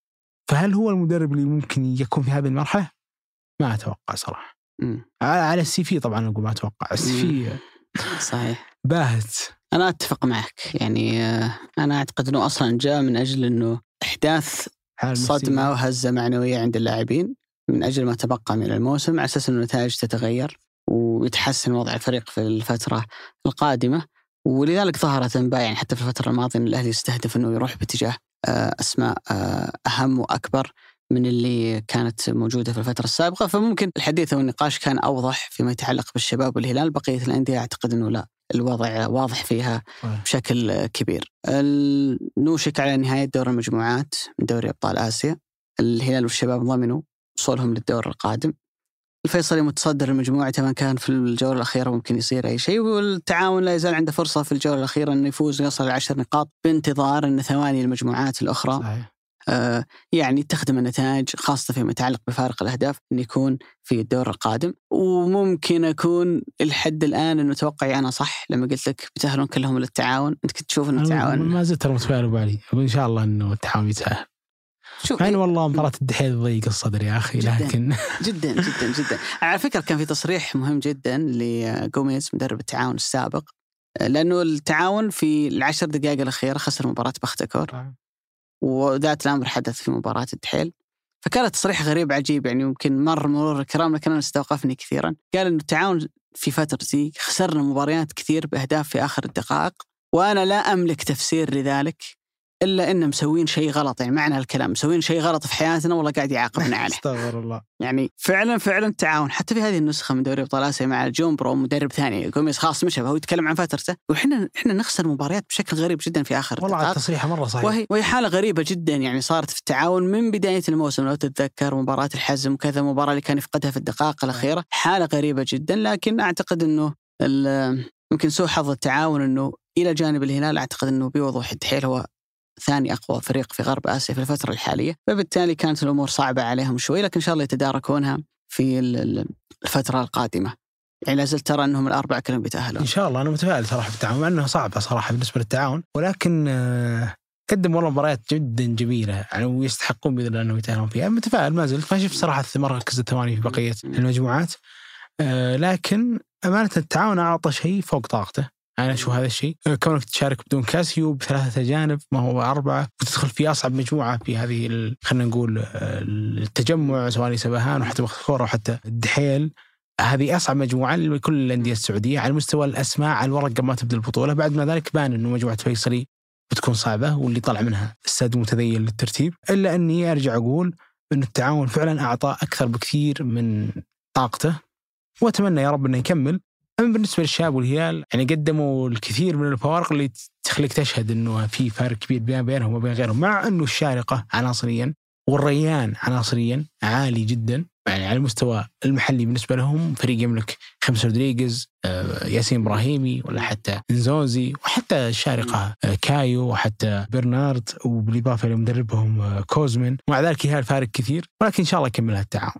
فهل هو المدرب اللي ممكن يكون في هذه المرحلة؟ ما أتوقع صراحة. م. على السي في طبعا أقول ما أتوقع. السي في صحيح باهت. أنا أتفق معك. يعني أنا أعتقد أنه أصلا جاء من أجل أنه إحداث صدمة وهزة معنوية عند اللاعبين من أجل ما تبقى من الموسم، على أساس أنه النتائج تتغير ويتحسن وضع الفريق في الفترة القادمة. ولذلك ظهرت انباء يعني حتى في الفترة الماضية أن الأهلي يستهدف أنه يروح باتجاه أسماء أهم وأكبر من اللي كانت موجودة في الفترة السابقة. فممكن الحديث والنقاش كان أوضح فيما يتعلق بالشباب والهلال. بقية الأندية أعتقد أنه لا، الوضع واضح فيها بشكل كبير. نوشك على نهاية دور المجموعات من دوري أبطال آسيا، الهلال والشباب ضمنوا وصولهم للدور القادم. الفيصلي متصدر المجموعة كمان كان في الجولة الأخيرة، ممكن يصير أي شيء، والتعاون لا يزال عنده فرصة في الجولة الأخيرة أنه يفوز ويصل لعشر نقاط بانتظار أن ثواني المجموعات الأخرى صحيح. آه يعني تخدم النتائج، خاصة فيما يتعلق بفارق الأهداف، أن يكون في الدور القادم. وممكن أكون الحد الآن أنه توقعي أنا صح لما قلت لك بتأهلون كلهم للتعاون. أنت كنت تشوف أن التعاون ما زلت متفائل بالي، أقول إن شاء الله أنه التعاون يتأهل. يعني والله مباراة الدحيل ضيق الصدر يا أخي، جداً لكن جدا جدا جدا. على فكرة كان في تصريح مهم جدا لغوميز مدرب التعاون السابق، لأنه التعاون في العشر دقائق الأخيرة خسر مباراة بختكور، وذات الأمر حدث في مباراة الدحيل. فكان تصريح غريب عجيب، يعني يمكن مر مرور الكرام لكن أنا استوقفني كثيرا. قال إنه التعاون في فترتي خسرنا مباريات كثير بأهداف في آخر الدقائق، وأنا لا أملك تفسير لذلك إلا إن مسوين شيء غلط. يعني معنى الكلام مسوين شيء غلط في حياتنا والله قاعد يعاقبنا عليه. استغفر الله. يعني فعلا فعلا التعاون حتى في هذه النسخة من دوري أبطال آسيا مع جون برو مدرب ثاني غوميز خلاص مشى، هو يتكلم عن فترته، وإحنا إحنا نخسر مباريات بشكل غريب جدا في آخر والله على التصريح مرة صحيح. وهي وهي حالة غريبة جدا يعني صارت في التعاون من بداية الموسم. لو تتذكر مباراة الحزم وكذا مباراة اللي كان يفقدها في الدقائق الأخيرة، حالة غريبة جدا. لكن أعتقد إنه يمكن سوء حظ التعاون إنه إلى جانب الهلال أعتقد إنه بوضوح الدحيل هو ثاني أقوى فريق في غرب آسيا في الفترة الحالية، فبالتالي كانت الأمور صعبة عليهم شوي، لكن إن شاء الله يتداركونها في الفترة القادمة. يعني لازلت ترى أنهم الأربعة كلهم بيتأهلون إن شاء الله. أنا متفائل صراحة في التعاون، مع أنه صعبة صراحة بالنسبة للتعاون، ولكن قدم والله مباريات جدا جميلة يعني ويستحقون بإذن الله أنه يتأهلون فيها. متفائل ما زلت، ما شفت صراحة مركز الثمانية في بقية المجموعات، لكن أمانة التعاون أعطى شيء فوق طاقته. أنا شو هذا الشيء، كونك تشارك بدون كاسيو بثلاثة أجانب ما هو أربعة، وتدخل في أصعب مجموعة في هذه خلنا نقول التجمع، سواء سباهان وحتى بختكور وحتى الدحيل. هذه أصعب مجموعة لكل الأندية السعودية على مستوى الأسماء على الورق قبل ما تبدأ البطولة. بعد ما ذلك بان إنه مجموعة فيصلي بتكون صعبة، واللي طلع منها السد متذيل للترتيب. إلا أني أرجع أقول إنه التعاون فعلا أعطى أكثر بكثير من طاقته، وأتمنى يا رب إنه يكمل. أما بالنسبة للشباب والهلال يعني قدموا الكثير من الفوارق اللي تخليك تشهد إنه في فارق كبير بين بينهم وبين غيرهم، مع إنه الشارقة عناصريا والريان عناصريا عالي جدا يعني على المستوى المحلي بالنسبة لهم. فريق يملك خمس رودريغيز، ياسين إبراهيمي، ولا حتى نزوزي، وحتى الشارقة كايو، وحتى برنارد، وبالإضافة لمدربهم كوزمن. ومع ذلك الهلال فارق كثير، ولكن إن شاء الله يكملها التعاون.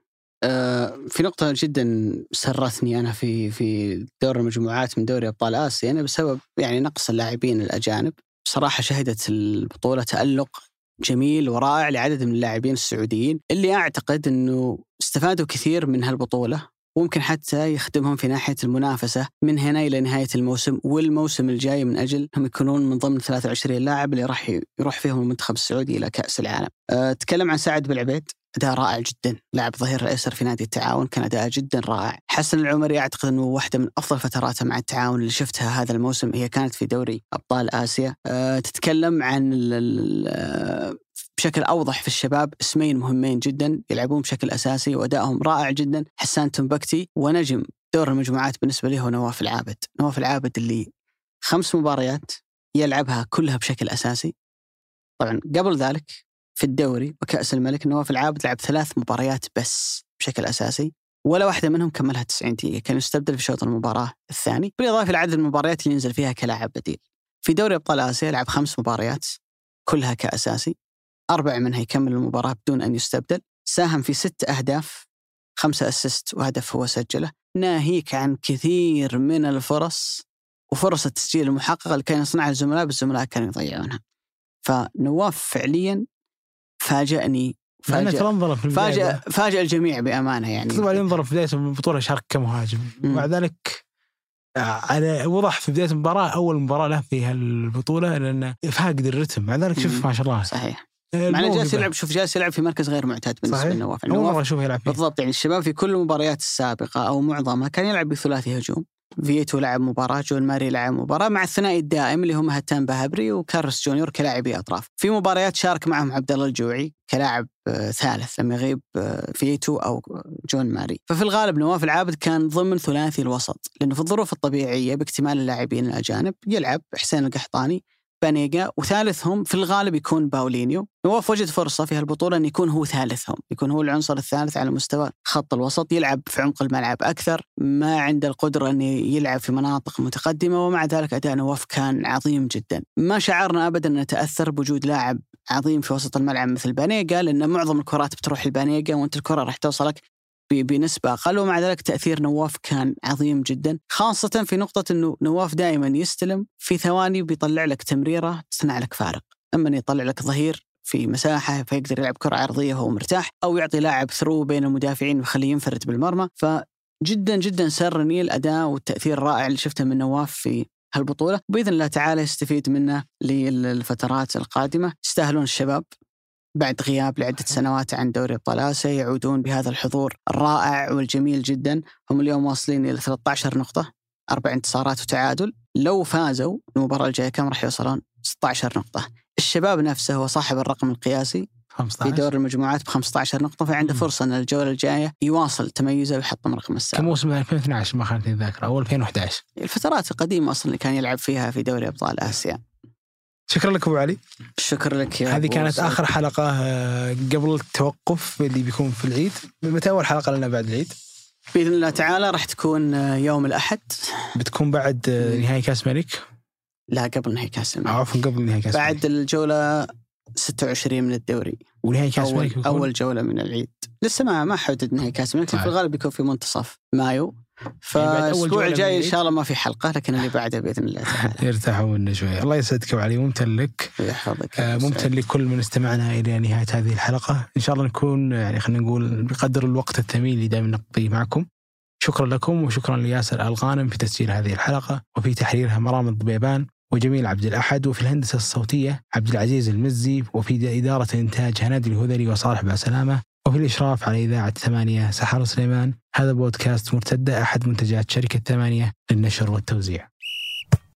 في نقطة جدا سرتني أنا في في دور المجموعات من دوري أبطال آسيا، أنا بسبب يعني نقص اللاعبين الأجانب. بصراحة شهدت البطولة تألق جميل ورائع لعدد من اللاعبين السعوديين اللي أعتقد أنه استفادوا كثير من هالبطولة، وممكن حتى يخدمهم في ناحية المنافسة من هنا إلى نهاية الموسم والموسم الجاي، من أجل هم يكونون من ضمن ثلاثة وعشرين لاعب اللي راح يروح فيهم المنتخب السعودي إلى كأس العالم. أه تكلم عن سعد بالعبيد، أداء رائع جدا، لاعب ظهير الأيسر في نادي التعاون، كان أداء جدا رائع. حسن العمري أعتقد أنه واحدة من أفضل فتراته مع التعاون اللي شفتها هذا الموسم هي كانت في دوري أبطال آسيا. أه تتكلم عن بشكل أوضح في الشباب اسمين مهمين جدا يلعبون بشكل أساسي وأدائهم رائع جدا، حسان تنبكتي، ونجم دور المجموعات بالنسبة لي هو نواف العابد. نواف العابد اللي خمس مباريات يلعبها كلها بشكل أساسي. طبعا قبل ذلك في الدوري وكأس الملك نواف العابد لعب ثلاث مباريات بس بشكل أساسي، ولا واحدة منهم كملها تسعين دقيقة، كان يستبدل في شوط المباراة الثاني، بالإضافة لعدد المباريات اللي ينزل فيها كلاعب بديل. في دوري أبطال آسيا لعب خمس مباريات كلها كأساسي، أربع منها يكمل المباراة بدون أن يستبدل، ساهم في ست أهداف، خمسة أسيست وهدف هو سجله، ناهيك عن كثير من الفرص وفرص التسجيل المحققة اللي كان يصنعها الزملاء بالزملاء كانوا يضيعونها. فنواف فعليا فاجأني، فاجأ فاجأ فاجأ الجميع بأمانة. يعني طبعا ينظر في بداية البطولة شارك كمهاجم، ومع ذلك على وضح في بداية المباراة أول مباراة له في هالبطولة لأنه فاقد الرتم، مع ذلك شوف ما شاء الله صحيح. معنى جالس يلعب، شوف جالس يلعب في مركز غير معتاد بالنسبة لنواف. أول مرة أشوفه يلعب فيه بالضبط. يعني الشباب في كل المباريات السابقة أو معظمها كان يلعب بثلاثي هجوم، فييتو لعب مباراة، جون ماري لعب مباراة، مع الثنائي الدائم اللي هم هتان بهبري وكارلوس جونيور كلاعبي أطراف. في مباريات شارك معهم عبد الله الجوعي كلاعب ثالث لما يغيب فييتو أو جون ماري. ففي الغالب نواف العابد كان ضمن ثلاثي الوسط، لأنه في الظروف الطبيعية باكتمال اللاعبين الأجانب يلعب حسين القحطاني، بانيجا، وثالثهم في الغالب يكون باولينيو. نواف وجد فرصة في هالبطولة أن يكون هو ثالثهم، يكون هو العنصر الثالث على مستوى خط الوسط، يلعب في عمق الملعب أكثر، ما عنده القدرة أن يلعب في مناطق متقدمة، ومع ذلك أداء نواف كان عظيم جدا. ما شعرنا أبدا أن نتأثر بوجود لاعب عظيم في وسط الملعب مثل بانيجا، لأن معظم الكرات بتروح لبانيجا وأنت الكرة راح توصلك بنسبة أقل، ومع ذلك تأثير نواف كان عظيم جدا، خاصة في نقطة أنه نواف دائما يستلم في ثواني بيطلع لك تمريرة تصنع لك فارق. أما يطلع لك ظهير في مساحة فيقدر يلعب كرة عرضية وهو مرتاح، أو يعطي لاعب ثرو بين المدافعين ويخليه ينفرد بالمرمى. فجدا جدا سار رانيل الأداء والتأثير الرائع اللي شفته من نواف في هالبطولة، بإذن الله تعالى يستفيد منه للفترات القادمة. يستاهلون الشباب بعد غياب لعدة سنوات عن دوري أبطال آسيا، يعودون بهذا الحضور الرائع والجميل جدا. هم اليوم واصلين إلى ثلاثة عشر نقطة، أربع انتصارات وتعادل. لو فازوا المباراة الجاية كم راح يوصلون؟ ستة عشر نقطة. الشباب نفسه هو صاحب الرقم القياسي في دور المجموعات ب خمسة عشر نقطة، فعنده فرصة أن الجولة الجاية يواصل تميزه ويحطم رقم السابق. كموسم ألفين واثني عشر ما خانتني الذاكرة، أو ألفين وأحد عشر، الفترات القديمة أصلا اللي كان يلعب فيها في دوري أبطال آسيا. شكرا لك أبو علي. شكرا لك يا هذه كانت صحيح. آخر حلقة قبل التوقف اللي بيكون في العيد. متى أول حلقة لنا بعد العيد؟ بإذن الله تعالى راح تكون يوم الأحد. بتكون بعد نهائي كأس الملك؟ لا قبل نهائي كأس الملك. عفوا قبل نهائي كأس الملك. بعد الجولة ستة وعشرين من الدوري. ونهائي كأس الملك أول, أول جولة من العيد. لسه ما ما حدد نهائي كأس الملك، في الغالب يكون في منتصف مايو. فالأسبوع الجاي إن شاء الله ما في حلقة، لكن اللي بعده بإذن الله تعالى. يرتاحوا منا شوي. الله يسعدك وعلي، ممتن لك. ويحفظك. آه ممتن لكل من استمعنا إلى نهاية هذه الحلقة. إن شاء الله نكون يعني خلينا نقول بقدر الوقت الثمين اللي دائما نقضيه معكم. شكرا لكم، وشكرا لياسر الغانم في تسجيل هذه الحلقة وفي تحريرها مرام الضبيبان وجميل عبد الأحد، وفي الهندسة الصوتية عبد العزيز المزي، وفي إدارة الإنتاج هنادي الهذلي وصالح باسلامة، وفي الإشراف على إذاعة ثمانية سحر سليمان. هذا بودكاست مرتدة، أحد منتجات شركة ثمانية للنشر والتوزيع.